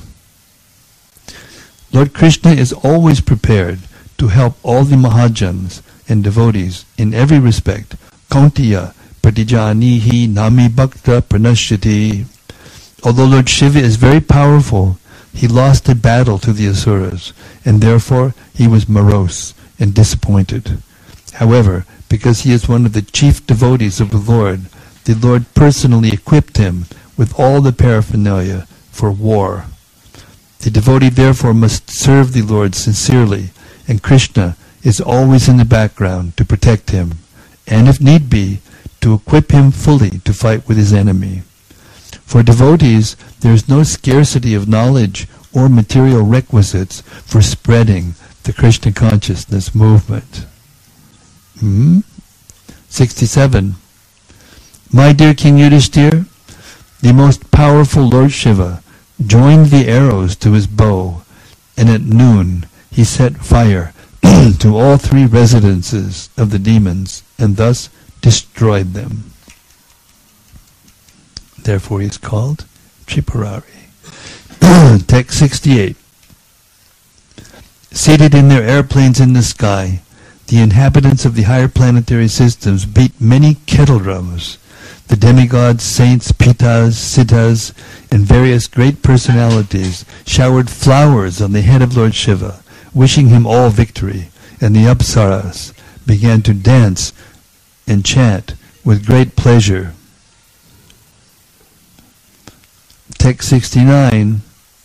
Lord Krishna is always prepared to help all the Mahajans and devotees in every respect. Kauntiya Pratijanihi Nami Bhakta Pranashyati. Although Lord Shiva is very powerful, he lost a battle to the Asuras, and therefore he was morose and disappointed. However, because he is one of the chief devotees of the Lord, the Lord personally equipped him with all the paraphernalia for war. The devotee therefore must serve the Lord sincerely, and Krishna is always in the background to protect him, and if need be, to equip him fully to fight with his enemy. For devotees, there is no scarcity of knowledge or material requisites for spreading the Krishna consciousness movement. Hmm? sixty-seven. My dear King Yudhishthir, the most powerful Lord Shiva joined the arrows to his bow, and at noon he set fire to all three residences of the demons, and thus destroyed them. Therefore he is called Tripurari. Text sixty-eight. Seated in their airplanes in the sky, the inhabitants of the higher planetary systems beat many kettle drums. The demigods, saints, pitas, siddhas, and various great personalities showered flowers on the head of Lord Shiva, wishing him all victory, and the apsaras began to dance and chant with great pleasure. Text sixty-nine.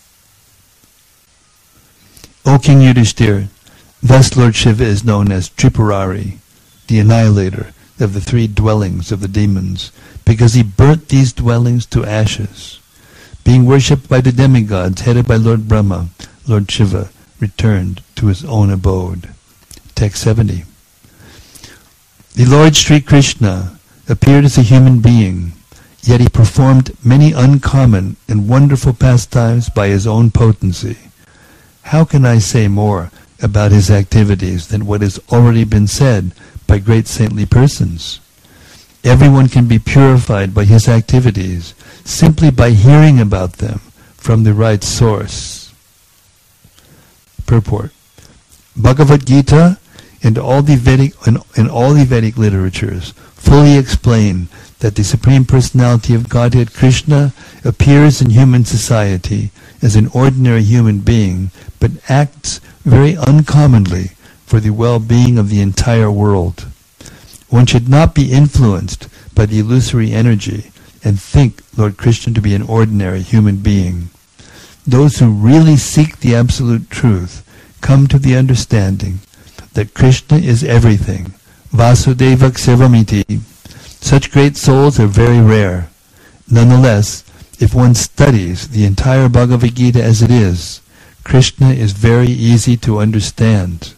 O King Yudhishthir, thus Lord Shiva is known as Tripurari, the annihilator of the three dwellings of the demons, because he burnt these dwellings to ashes. Being worshipped by the demigods headed by Lord Brahma, Lord Shiva returned to his own abode. Text seventy. The Lord Sri Krishna appeared as a human being, yet he performed many uncommon and wonderful pastimes by his own potency. How can I say more about his activities than what has already been said by great saintly persons? Everyone can be purified by his activities simply by hearing about them from the right source. Purport. Bhagavad Gita and all the Vedic and, and all the Vedic literatures fully explain that the Supreme Personality of Godhead Krishna appears in human society as an ordinary human being, but acts very uncommonly for the well-being of the entire world. One should not be influenced by the illusory energy and think Lord Krishna to be an ordinary human being. Those who really seek the absolute truth come to the understanding that Krishna is everything. Vasudeva Ksevamiti. Such great souls are very rare. Nonetheless, if one studies the entire Bhagavad Gita as it is, Krishna is very easy to understand.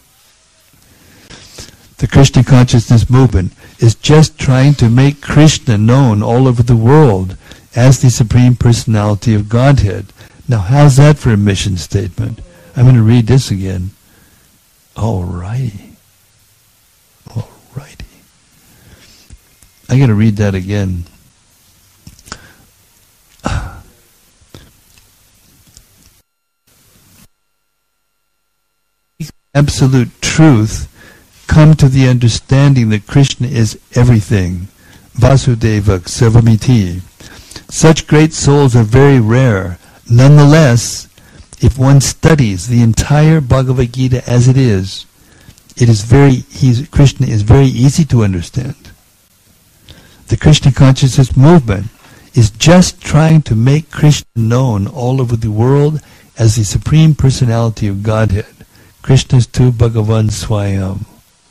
The Krishna consciousness movement is just trying to make Krishna known all over the world as the Supreme Personality of Godhead. Now, how's that for a mission statement? I'm going to read this again. All righty. All righty. I'm going to read that again. Absolute truth, come to the understanding that Krishna is everything. Vasudeva Ksevamiti. Such great souls are very rare. Nonetheless, if one studies the entire Bhagavad Gita as it is, it is very he's, Krishna is very easy to understand. The Krishna consciousness movement is just trying to make Krishna known all over the world as the Supreme Personality of Godhead. Krishna's tu Bhagavan Swayam.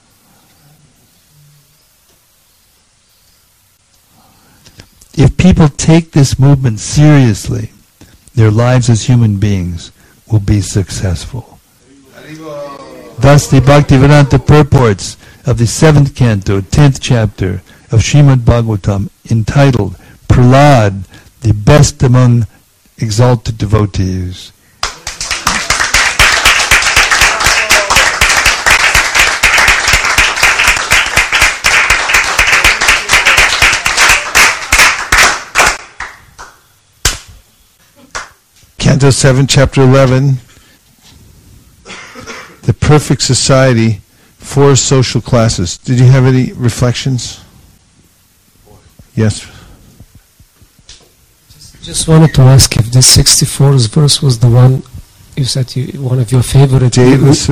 If people take this movement seriously, their lives as human beings will be successful. Thus the Bhaktivedanta purports of the seventh canto, tenth chapter of Srimad Bhagavatam, entitled Prahlad, the best among exalted devotees. Canto seven, Chapter eleven, the perfect society, four social classes. Did you have any reflections? Yes. Just wanted to ask if this sixty-fourth verse was the one you said you, one of your favorite, which you use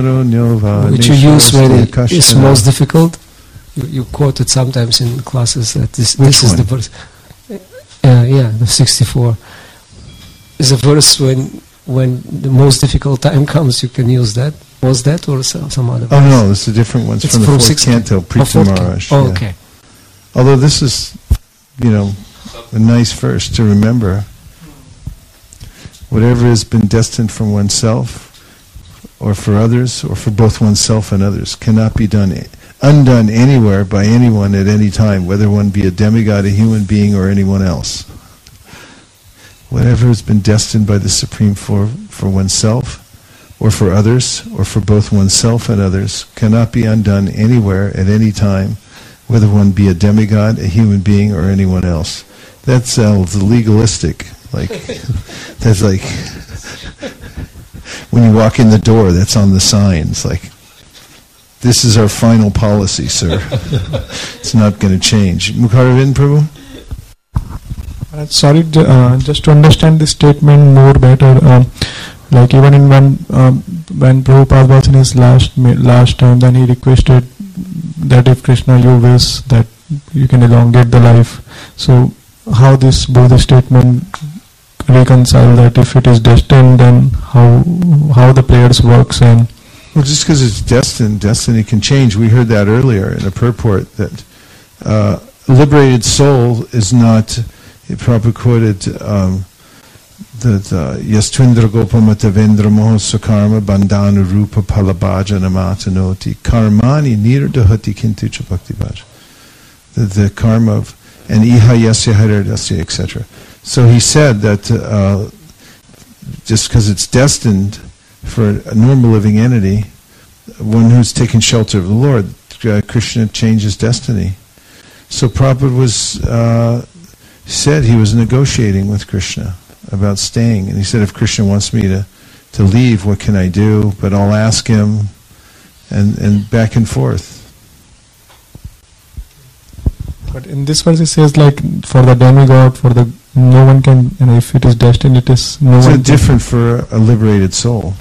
when it is most difficult. You, you quote it sometimes in classes that this, this is the verse. Uh, yeah, the sixty-four. Is a verse when when the most difficult time comes, you can use that. Was that or some other verse? Oh no, this is a different one. It's, it's from the fourth sixty canto, Prita Maharaj. Oh, okay. Yeah. Although this is, you know, a nice verse to remember. Whatever has been destined for oneself, or for others, or for both oneself and others, cannot be done, undone anywhere by anyone at any time, whether one be a demigod, a human being, or anyone else. Whatever has been destined by the Supreme for, for oneself, or for others, or for both oneself and others, cannot be undone anywhere at any time, whether one be a demigod, a human being, or anyone else. That sounds legalistic. Like, that's like, when you walk in the door, that's on the sign. It's like, this is our final policy, sir. It's not going to change. Mukharvind Prabhu? Uh, sorry, uh, just to understand this statement more better, um, like even in when um, when Prabhupada was in his last last time, then he requested that if Krishna you wish that you can elongate the life. So how this both statement reconcile that if it is destined, then how how the players works and. Well, just because it's destined, destiny can change. We heard that earlier in a purport that uh, a liberated soul is not. Prabhupada quoted um, that Yastvindra Gopamata Vendra Moho Sakarma Bandhanu Rupa Palabhaja Namatanoti Karmani Nirdahati Kintu Bhakti Bhaja. The, the karma of and Iha Yasya Haridasya, et cetera. So he said that uh, just because it's destined for a normal living entity, one who's taken shelter of the Lord, uh, Krishna changes destiny. So Prabhupada was. Uh, said he was negotiating with Krishna about staying, and he said, if Krishna wants me to, to leave, what can I do? But I'll ask him, and, and back and forth. But in this verse it says like for the demigod, for the no one can, you know, if it is destined, it is no It's one. a different for a liberated soul.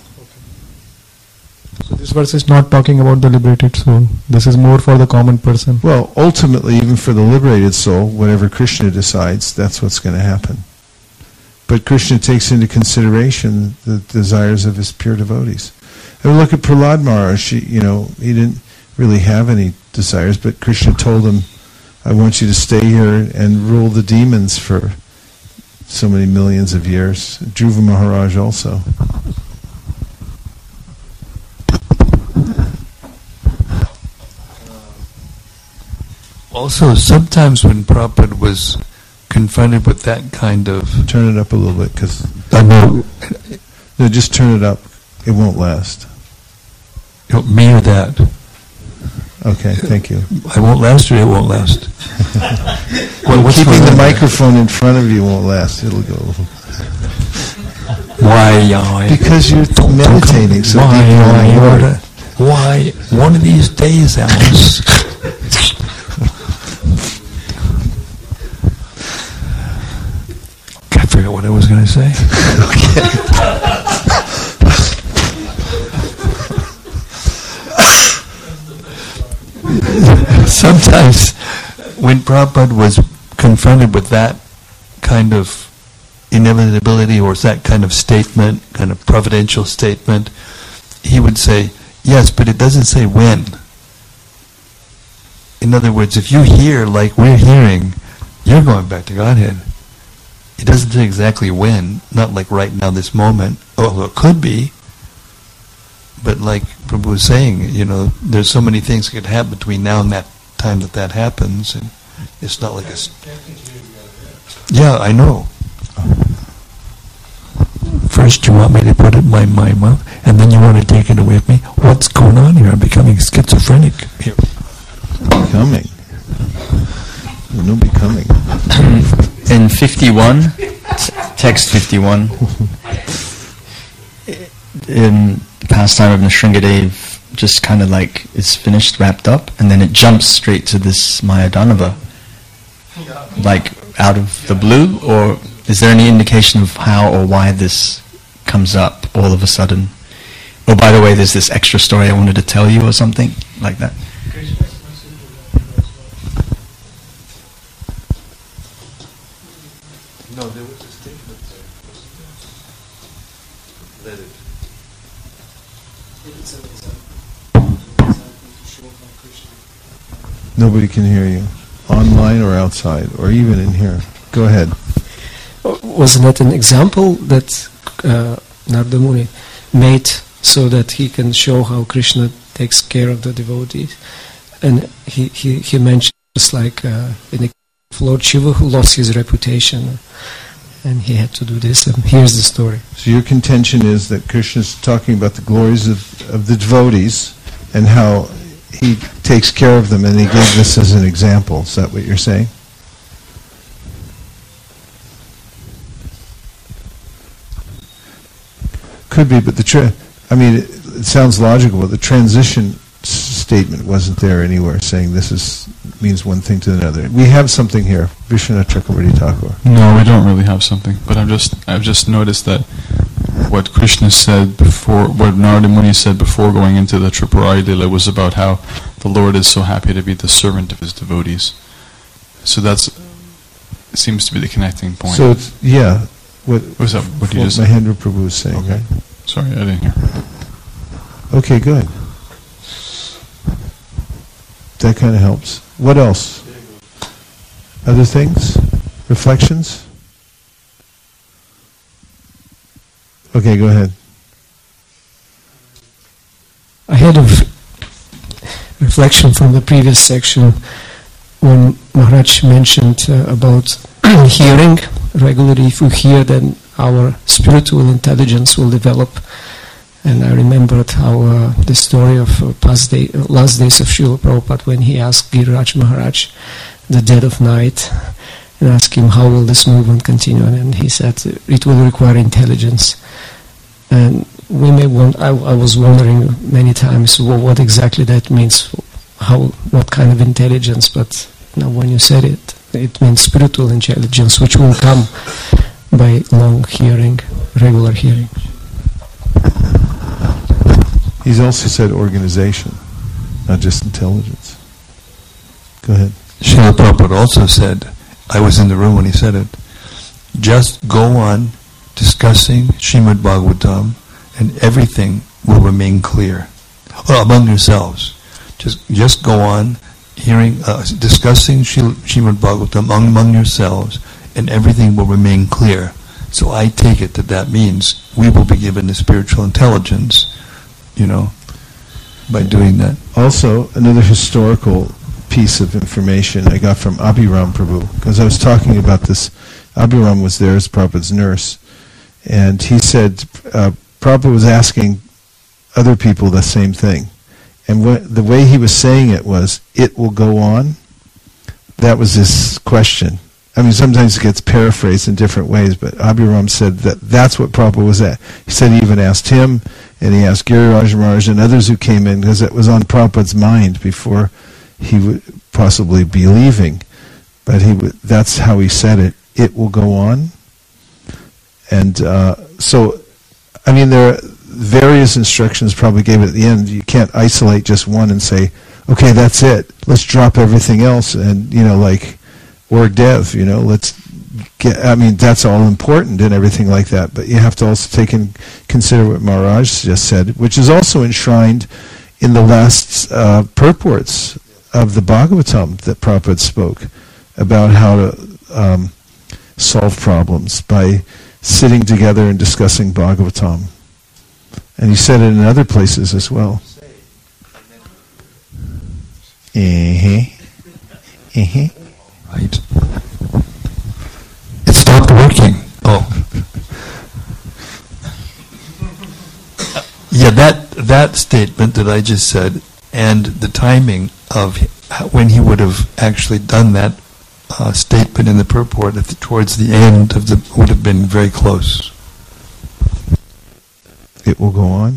So this verse is not talking about the liberated soul. This is more for the common person. Well, ultimately, even for the liberated soul, whatever Krishna decides, that's what's going to happen. But Krishna takes into consideration the desires of his pure devotees. And look at Prahlad Maharaj. He, you know, he didn't really have any desires, but Krishna told him, I want you to stay here and rule the demons for so many millions of years. Dhruva Maharaj also. Also, sometimes when Prabhupada was confronted with that kind of... Turn it up a little bit, because... I know. No, just turn it up. It won't last. You know, me or that? Okay, thank you. I won't last or it won't last? Well, well, keeping the microphone in front of you won't last. It'll go... Why, why? Because you're meditating so why, deeply why, in the Lord. Why? One of these days, Alice... I forget what I was going to say. Sometimes when Prabhupada was confronted with that kind of inevitability or that kind of statement, kind of providential statement, he would say, yes, but it doesn't say when. In other words, if you hear like we're hearing, you're going back to Godhead. It doesn't say exactly when, not like right now, this moment. Oh, it could be. But like Prabhu was saying, you know, there's so many things that could happen between now and that time that that happens, and it's not like a... Yeah, I know. First you want me to put it in my, my mouth, and then you want to take it away from me? What's going on here? I'm becoming schizophrenic here. Becoming? No becoming. In fifty-one, text fifty-one, in pastime of Nrsingadev, just kind of like it's finished, wrapped up, and then it jumps straight to this Mayadanava, like out of the blue, or is there any indication of how or why this comes up all of a sudden? Oh, by the way, there's this extra story I wanted to tell you, or something like that. No, there was a statement there. Let it. Nobody can hear you. Online or outside, or even in here. Go ahead. Wasn't that an example that uh, Narada Muni made so that he can show how Krishna takes care of the devotees? And he, he, he mentioned just like uh, in the Lord Shiva who lost his reputation and he had to do this, and here's the story. So your contention is that Krishna is talking about the glories of, of the devotees and how he takes care of them, and he gave this as an example. Is that what you're saying? Could be, but the tra- I mean, it, it sounds logical, but the transition s- statement wasn't there anywhere saying this is means one thing to another. We have something here, Vishwanath Chakravarti Thakur. No, we don't really have something. But I've just I've just noticed that what Krishna said before, what Narada Muni said before going into the Tripurari Lila was about how the Lord is so happy to be the servant of his devotees. So that's seems to be the connecting point. So it's, yeah. What was that? What did you just say? Mahendra Prabhu was saying, Okay. right? Sorry, I didn't hear. Okay, good. That kind of helps. What else? Other things? Reflections? Okay, go ahead. I had a f- reflection from the previous section when Maharaj mentioned uh, about hearing. Regularly, if we hear, then our spiritual intelligence will develop. And I remembered how uh, the story of uh, past day, uh, last days of Srila Prabhupada, when he asked Giriraj Maharaj, the dead of night, and asked him how will this movement continue, and he said it will require intelligence. And we may want. I, I was wondering many times, well, what exactly that means, how, what kind of intelligence. But now, when you said it, It means spiritual intelligence, which will come by long hearing, regular hearing. He's also said organization, not just intelligence. Go ahead. Srila Prabhupada also said, I was in the room when he said it, just go on discussing Srimad Bhagavatam and everything will remain clear. Well, among yourselves. Just just go on hearing, uh, discussing Srimad Bhagavatam among, among yourselves and everything will remain clear. So I take it that that means we will be given the spiritual intelligence, you know, by doing that. Also, another historical piece of information I got from Abhiram Prabhu, because I was talking about this. Abhiram was there as Prabhupada's nurse, and he said uh, Prabhupada was asking other people the same thing. And what, the way he was saying it was, it will go on. That was his question. I mean, sometimes it gets paraphrased in different ways, but Abhiram said that that's what Prabhupada was at. He said he even asked him, and he asked Giriraj Maharaj and others who came in, because it was on Prabhupada's mind before he would possibly be leaving. But he would, that's how he said it. It will go on. And uh, so, I mean, there are various instructions probably gave at the end. You can't isolate just one and say, okay, that's it. Let's drop everything else and, you know, like, or dev, you know, let's get, I mean, that's all important and everything like that. But you have to also take and consider what Maharaj just said, which is also enshrined in the last uh, purports of the Bhagavatam that Prabhupada spoke about how to um, solve problems by sitting together and discussing Bhagavatam. And he said it in other places as well. Uh-huh. Uh-huh. Right. It stopped working. Oh. Yeah, that that statement that I just said and the timing of when he would have actually done that uh, statement in the purport at the, towards the end of the would have been very close. It will go on.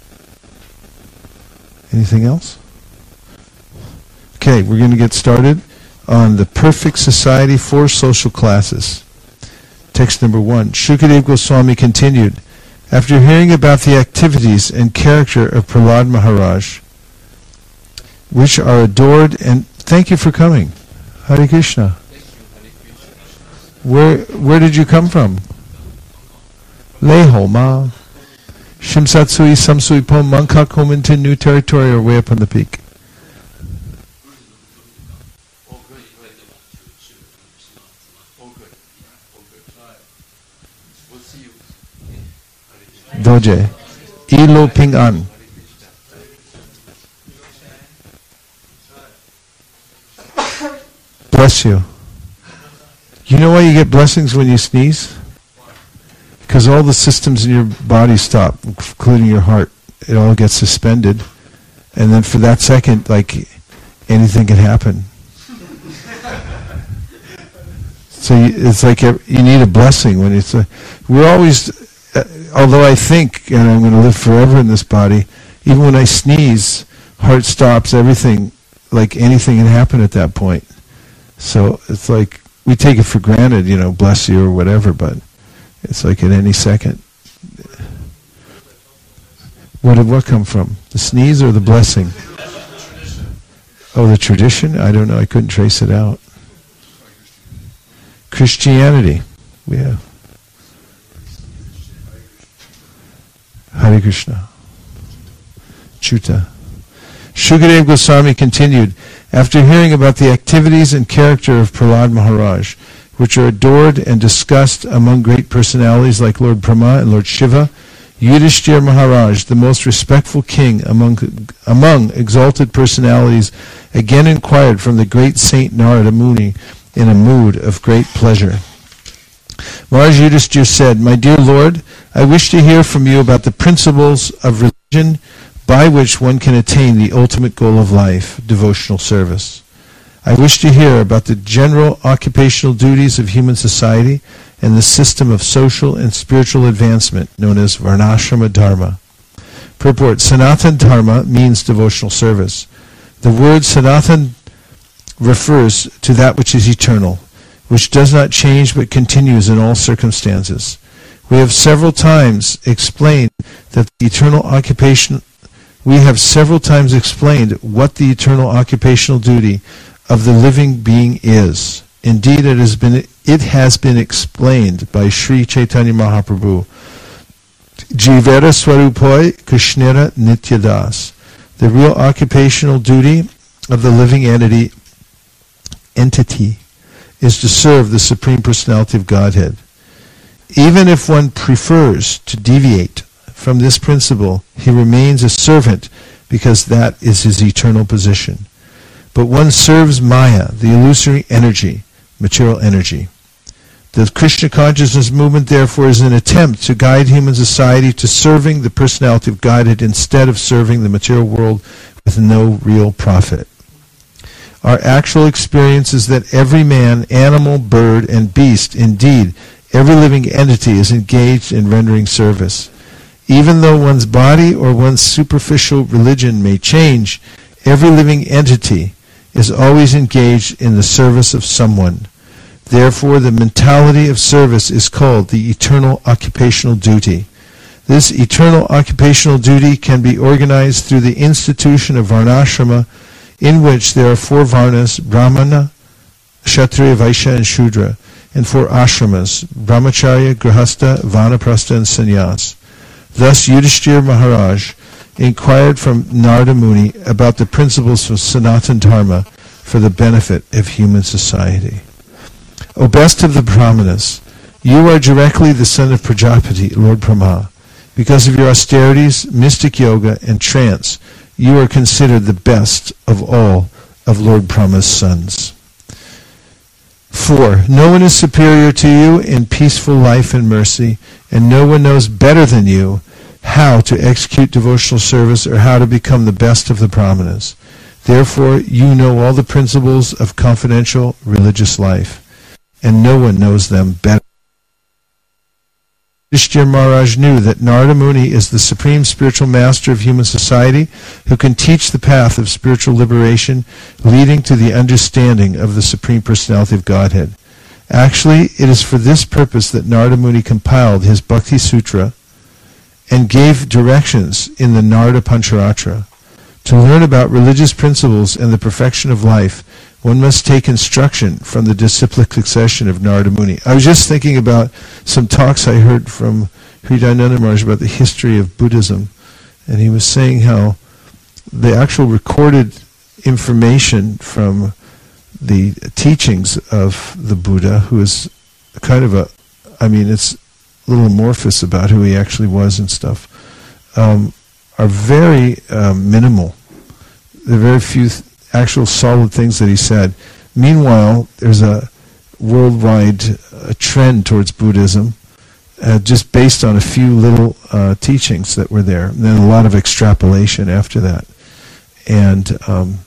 Anything else? Okay, we're going to get started on the Perfect Society for Social Classes. Text number one. Shukadeva Goswami continued, after hearing about the activities and character of Prahlad Maharaj, which are adored and... Thank you for coming. Hare Krishna. Where where did you come from? Leho Ma. Shimsatsui Samsui Pom Manka Komintin New Territory or way up on the peak? Doje. Ilo Ping An. Bless you. You know why you get blessings when you sneeze? Because all the systems in your body stop, including your heart. It all gets suspended. And then for that second, like, anything can happen. So you, it's like you need a blessing when it's... A, we're always... Uh, although I think, and I'm going to live forever in this body, even when I sneeze, heart stops, everything, like anything can happen at that point. So it's like, we take it for granted, you know, bless you or whatever, but it's like at any second. Where did what come from? The sneeze or the blessing? Oh, the tradition? I don't know, I couldn't trace it out. Christianity. Yeah. Hare Krishna. Chuta. Shukadeva Goswami continued, after hearing about the activities and character of Prahlad Maharaj, which are adored and discussed among great personalities like Lord Brahma and Lord Shiva, Yudhishthira Maharaj, the most respectful king among, among exalted personalities, again inquired from the great Saint Narada Muni in a mood of great pleasure. Maharaj Yudhishthira said, my dear Lord, I wish to hear from you about the principles of religion by which one can attain the ultimate goal of life, devotional service. I wish to hear about the general occupational duties of human society and the system of social and spiritual advancement known as Varnashrama Dharma. Purport, Sanatana Dharma means devotional service. The word Sanatana refers to that which is eternal, which does not change but continues in all circumstances. We have several times explained that the eternal occupation we have several times explained what the eternal occupational duty of the living being is. Indeed, it has been it has been explained by Sri Chaitanya Mahaprabhu. Jivera Swarupoi Krishnera Nityadas. The real occupational duty of the living entity entity is to serve the Supreme Personality of Godhead. Even if one prefers to deviate from this principle, he remains a servant because that is his eternal position. But one serves Maya, the illusory energy, material energy. The Krishna consciousness movement, therefore, is an attempt to guide human society to serving the personality of Godhead instead of serving the material world with no real profit. Our actual experience is that every man, animal, bird, and beast, indeed, every living entity is engaged in rendering service. Even though one's body or one's superficial religion may change, every living entity is always engaged in the service of someone. Therefore, the mentality of service is called the eternal occupational duty. This eternal occupational duty can be organized through the institution of Varnashrama, in which there are four Varnas, Brahmana, Kshatriya, Vaishya, and Shudra, and four ashramas, Brahmacharya, Grihastha, Vanaprastha, and Sannyas. Thus Yudhishthira Maharaj inquired from Narada Muni about the principles of Sanatana Dharma for the benefit of human society. O best of the Brahmanas, you are directly the son of Prajapati, Lord Brahma. Because of your austerities, mystic yoga, and trance, you are considered the best of all of Lord Brahma's sons. Four, no one is superior to you in peaceful life and mercy, and no one knows better than you how to execute devotional service or how to become the best of the Brahmanas. Therefore, you know all the principles of confidential religious life, and no one knows them better. Yudhishthira Maharaj knew that Narada Muni is the supreme spiritual master of human society who can teach the path of spiritual liberation leading to the understanding of the Supreme Personality of Godhead. Actually, it is for this purpose that Narada Muni compiled his Bhakti Sutra and gave directions in the Narada Pancharatra. To learn about religious principles and the perfection of life, one must take instruction from the disciplic succession of Narada Muni. I was just thinking about some talks I heard from Hridayananda Maharaj about the history of Buddhism, and he was saying how the actual recorded information from the teachings of the Buddha, who is kind of a, I mean, it's a little amorphous about who he actually was and stuff, um, are very um, minimal. There are very few th- actual solid things that he said. Meanwhile, there's a worldwide uh, trend towards Buddhism, uh, just based on a few little uh, teachings that were there, and then a lot of extrapolation after that. And um,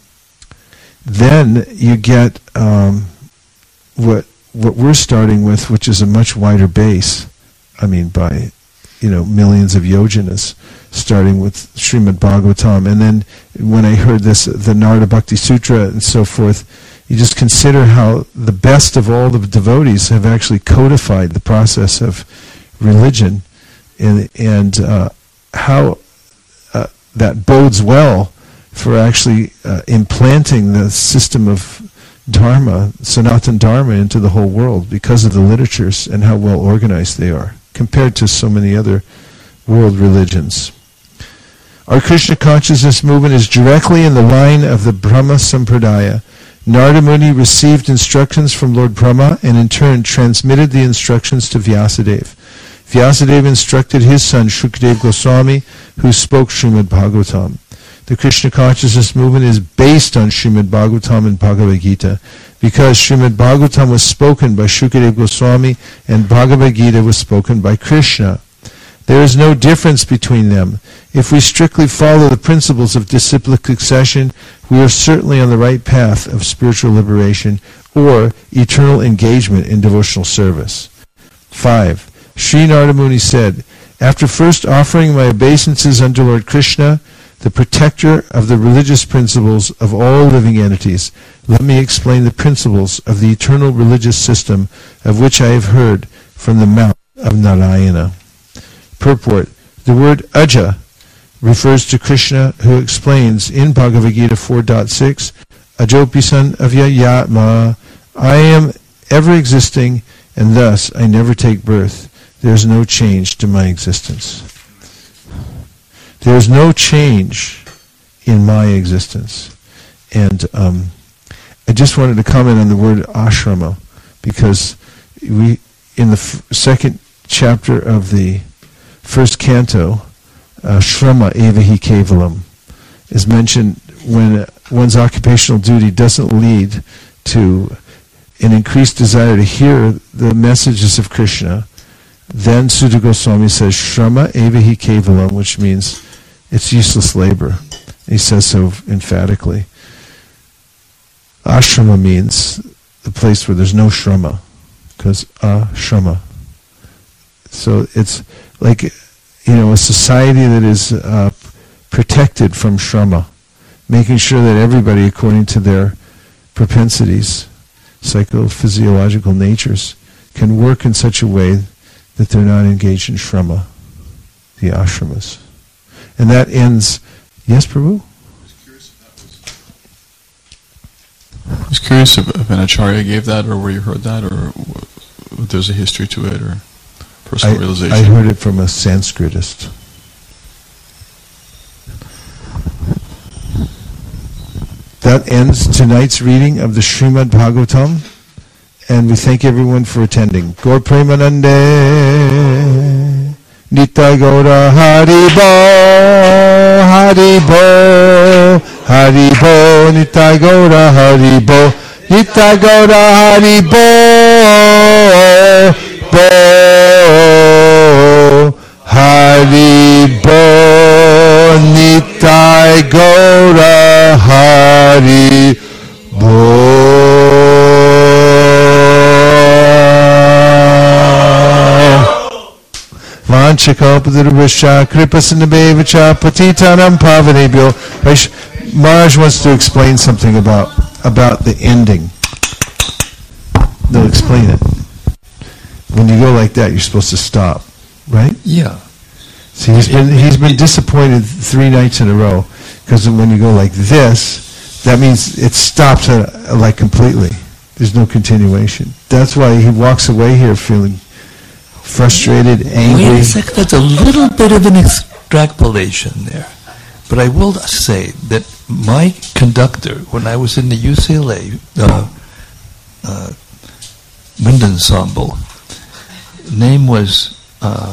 then you get um, what what we're starting with, which is a much wider base. I mean, by you know millions of yoginas, starting with Srimad Bhagavatam, and then when I heard this, the Narada Bhakti Sutra and so forth, you just consider how the best of all the devotees have actually codified the process of religion, and and uh, how uh, that bodes well for actually uh, implanting the system of Dharma, Sanatana Dharma, into the whole world because of the literatures and how well organized they are, compared to so many other world religions. Our Krishna consciousness movement is directly in the line of the Brahma Sampradaya. Narada Muni received instructions from Lord Brahma and in turn transmitted the instructions to Vyasadeva. Vyasadeva instructed his son Shukadeva Goswami, who spoke Srimad Bhagavatam. The Krishna consciousness movement is based on Srimad Bhagavatam and Bhagavad Gita because Srimad Bhagavatam was spoken by Shukadeva Goswami and Bhagavad Gita was spoken by Krishna. There is no difference between them. If we strictly follow the principles of disciplic succession, we are certainly on the right path of spiritual liberation or eternal engagement in devotional service. Five. Sri Narada Muni said, after first offering my obeisances unto Lord Krishna, the protector of the religious principles of all living entities, let me explain the principles of the eternal religious system of which I have heard from the mouth of Narayana. Purport. The word Aja refers to Krishna, who explains in Bhagavad Gita four point six, Ajopisan avyayatma, I am ever existing, and thus I never take birth. There is no change to my existence. There is no change in my existence. And um, I just wanted to comment on the word ashrama, because we, in the f- second chapter of the first canto, uh, Shrama Evahi Kevalam is mentioned when one's occupational duty doesn't lead to an increased desire to hear the messages of Krishna. Then Sutta Goswami says Shrama Evahi Kevalam, which means it's useless labor. He says so emphatically. Ashrama means the place where there's no shrama, because ashrama. So it's like, you know, a society that is uh, protected from shrama, making sure that everybody, according to their propensities, psychophysiological natures, can work in such a way that they're not engaged in shrama, the ashramas. And that ends, yes, Prabhu? I was curious if, if an acharya gave that, or where you heard that, or if there's a history to it, or personal I, realization. I heard it from a Sanskritist. That ends tonight's reading of the Srimad Bhagavatam, and we thank everyone for attending. Gaur Premanande, Nitya Gaura Haribo, Haribo, Haribo, Nitya Gaura Haribo, Nitya Gaura Haribo, Bo, Haribo, Nitya Gaura Haribo. Vanchakalpadurvascha Kripasinabhevacha Patitanam Pavanebhyo. Maharaj wants to explain something about about the ending. They'll explain it. When you go like that, you're supposed to stop, right? Yeah. See, he's been he's been disappointed three nights in a row, because when you go like this, that means it stops uh, like completely. There's no continuation. That's why he walks away here feeling frustrated, angry. Wait a second, that's a little bit of an extrapolation there. But I will say that my conductor, when I was in the U C L A uh, uh, wind ensemble, name was, uh,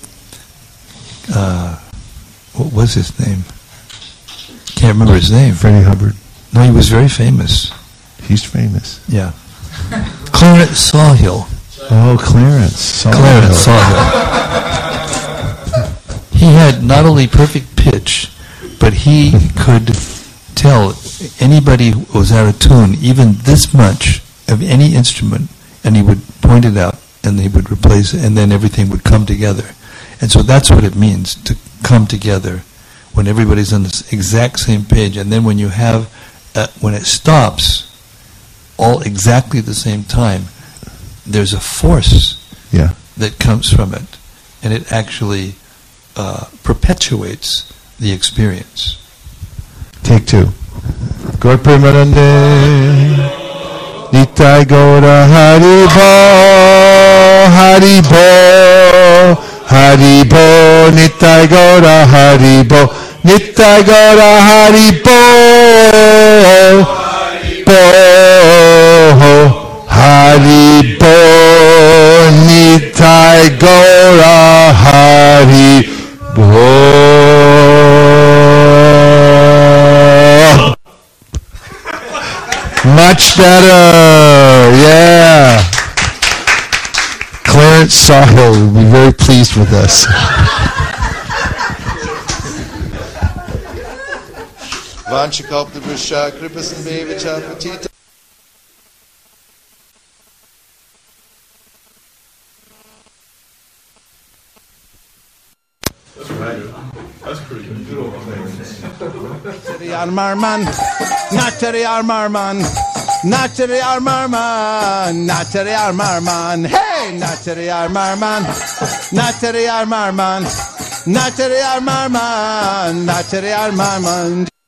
uh, what was his name? Can't remember his name. Freddie Hubbard. No, he was very famous. He's famous. Yeah. Clarence Sawhill. Oh, Clarence. Sawhill. Clarence Sawhill. He had not only perfect pitch, but he could tell anybody who was out of tune, even this much of any instrument, and he would point it out, and he would replace it, and then everything would come together. And so that's what it means, to come together, when everybody's on the exact same page. And then when you have, uh, when it stops, all exactly at the same time, there's a force yeah. that comes from it, and it actually uh, perpetuates the experience. Take two. Gaur Premanande, Nitya Gaura Haribo, Haribo, Haribo, Nitya Gaura Haribo, Nitya Gaura Haribo, Bo, Haribo, Nitya Gaura Haribo. Much better, yeah. Clarence Sawhill will be very pleased with us. Vanchakalpadurvascha Kripasinabhevacha Patita. That's right. That's pretty good. Marman, Natari Marman, Natari Marman, Natari Marman, hey, Natari Marman, Natari Marman, Natari Marman, Natari Marman.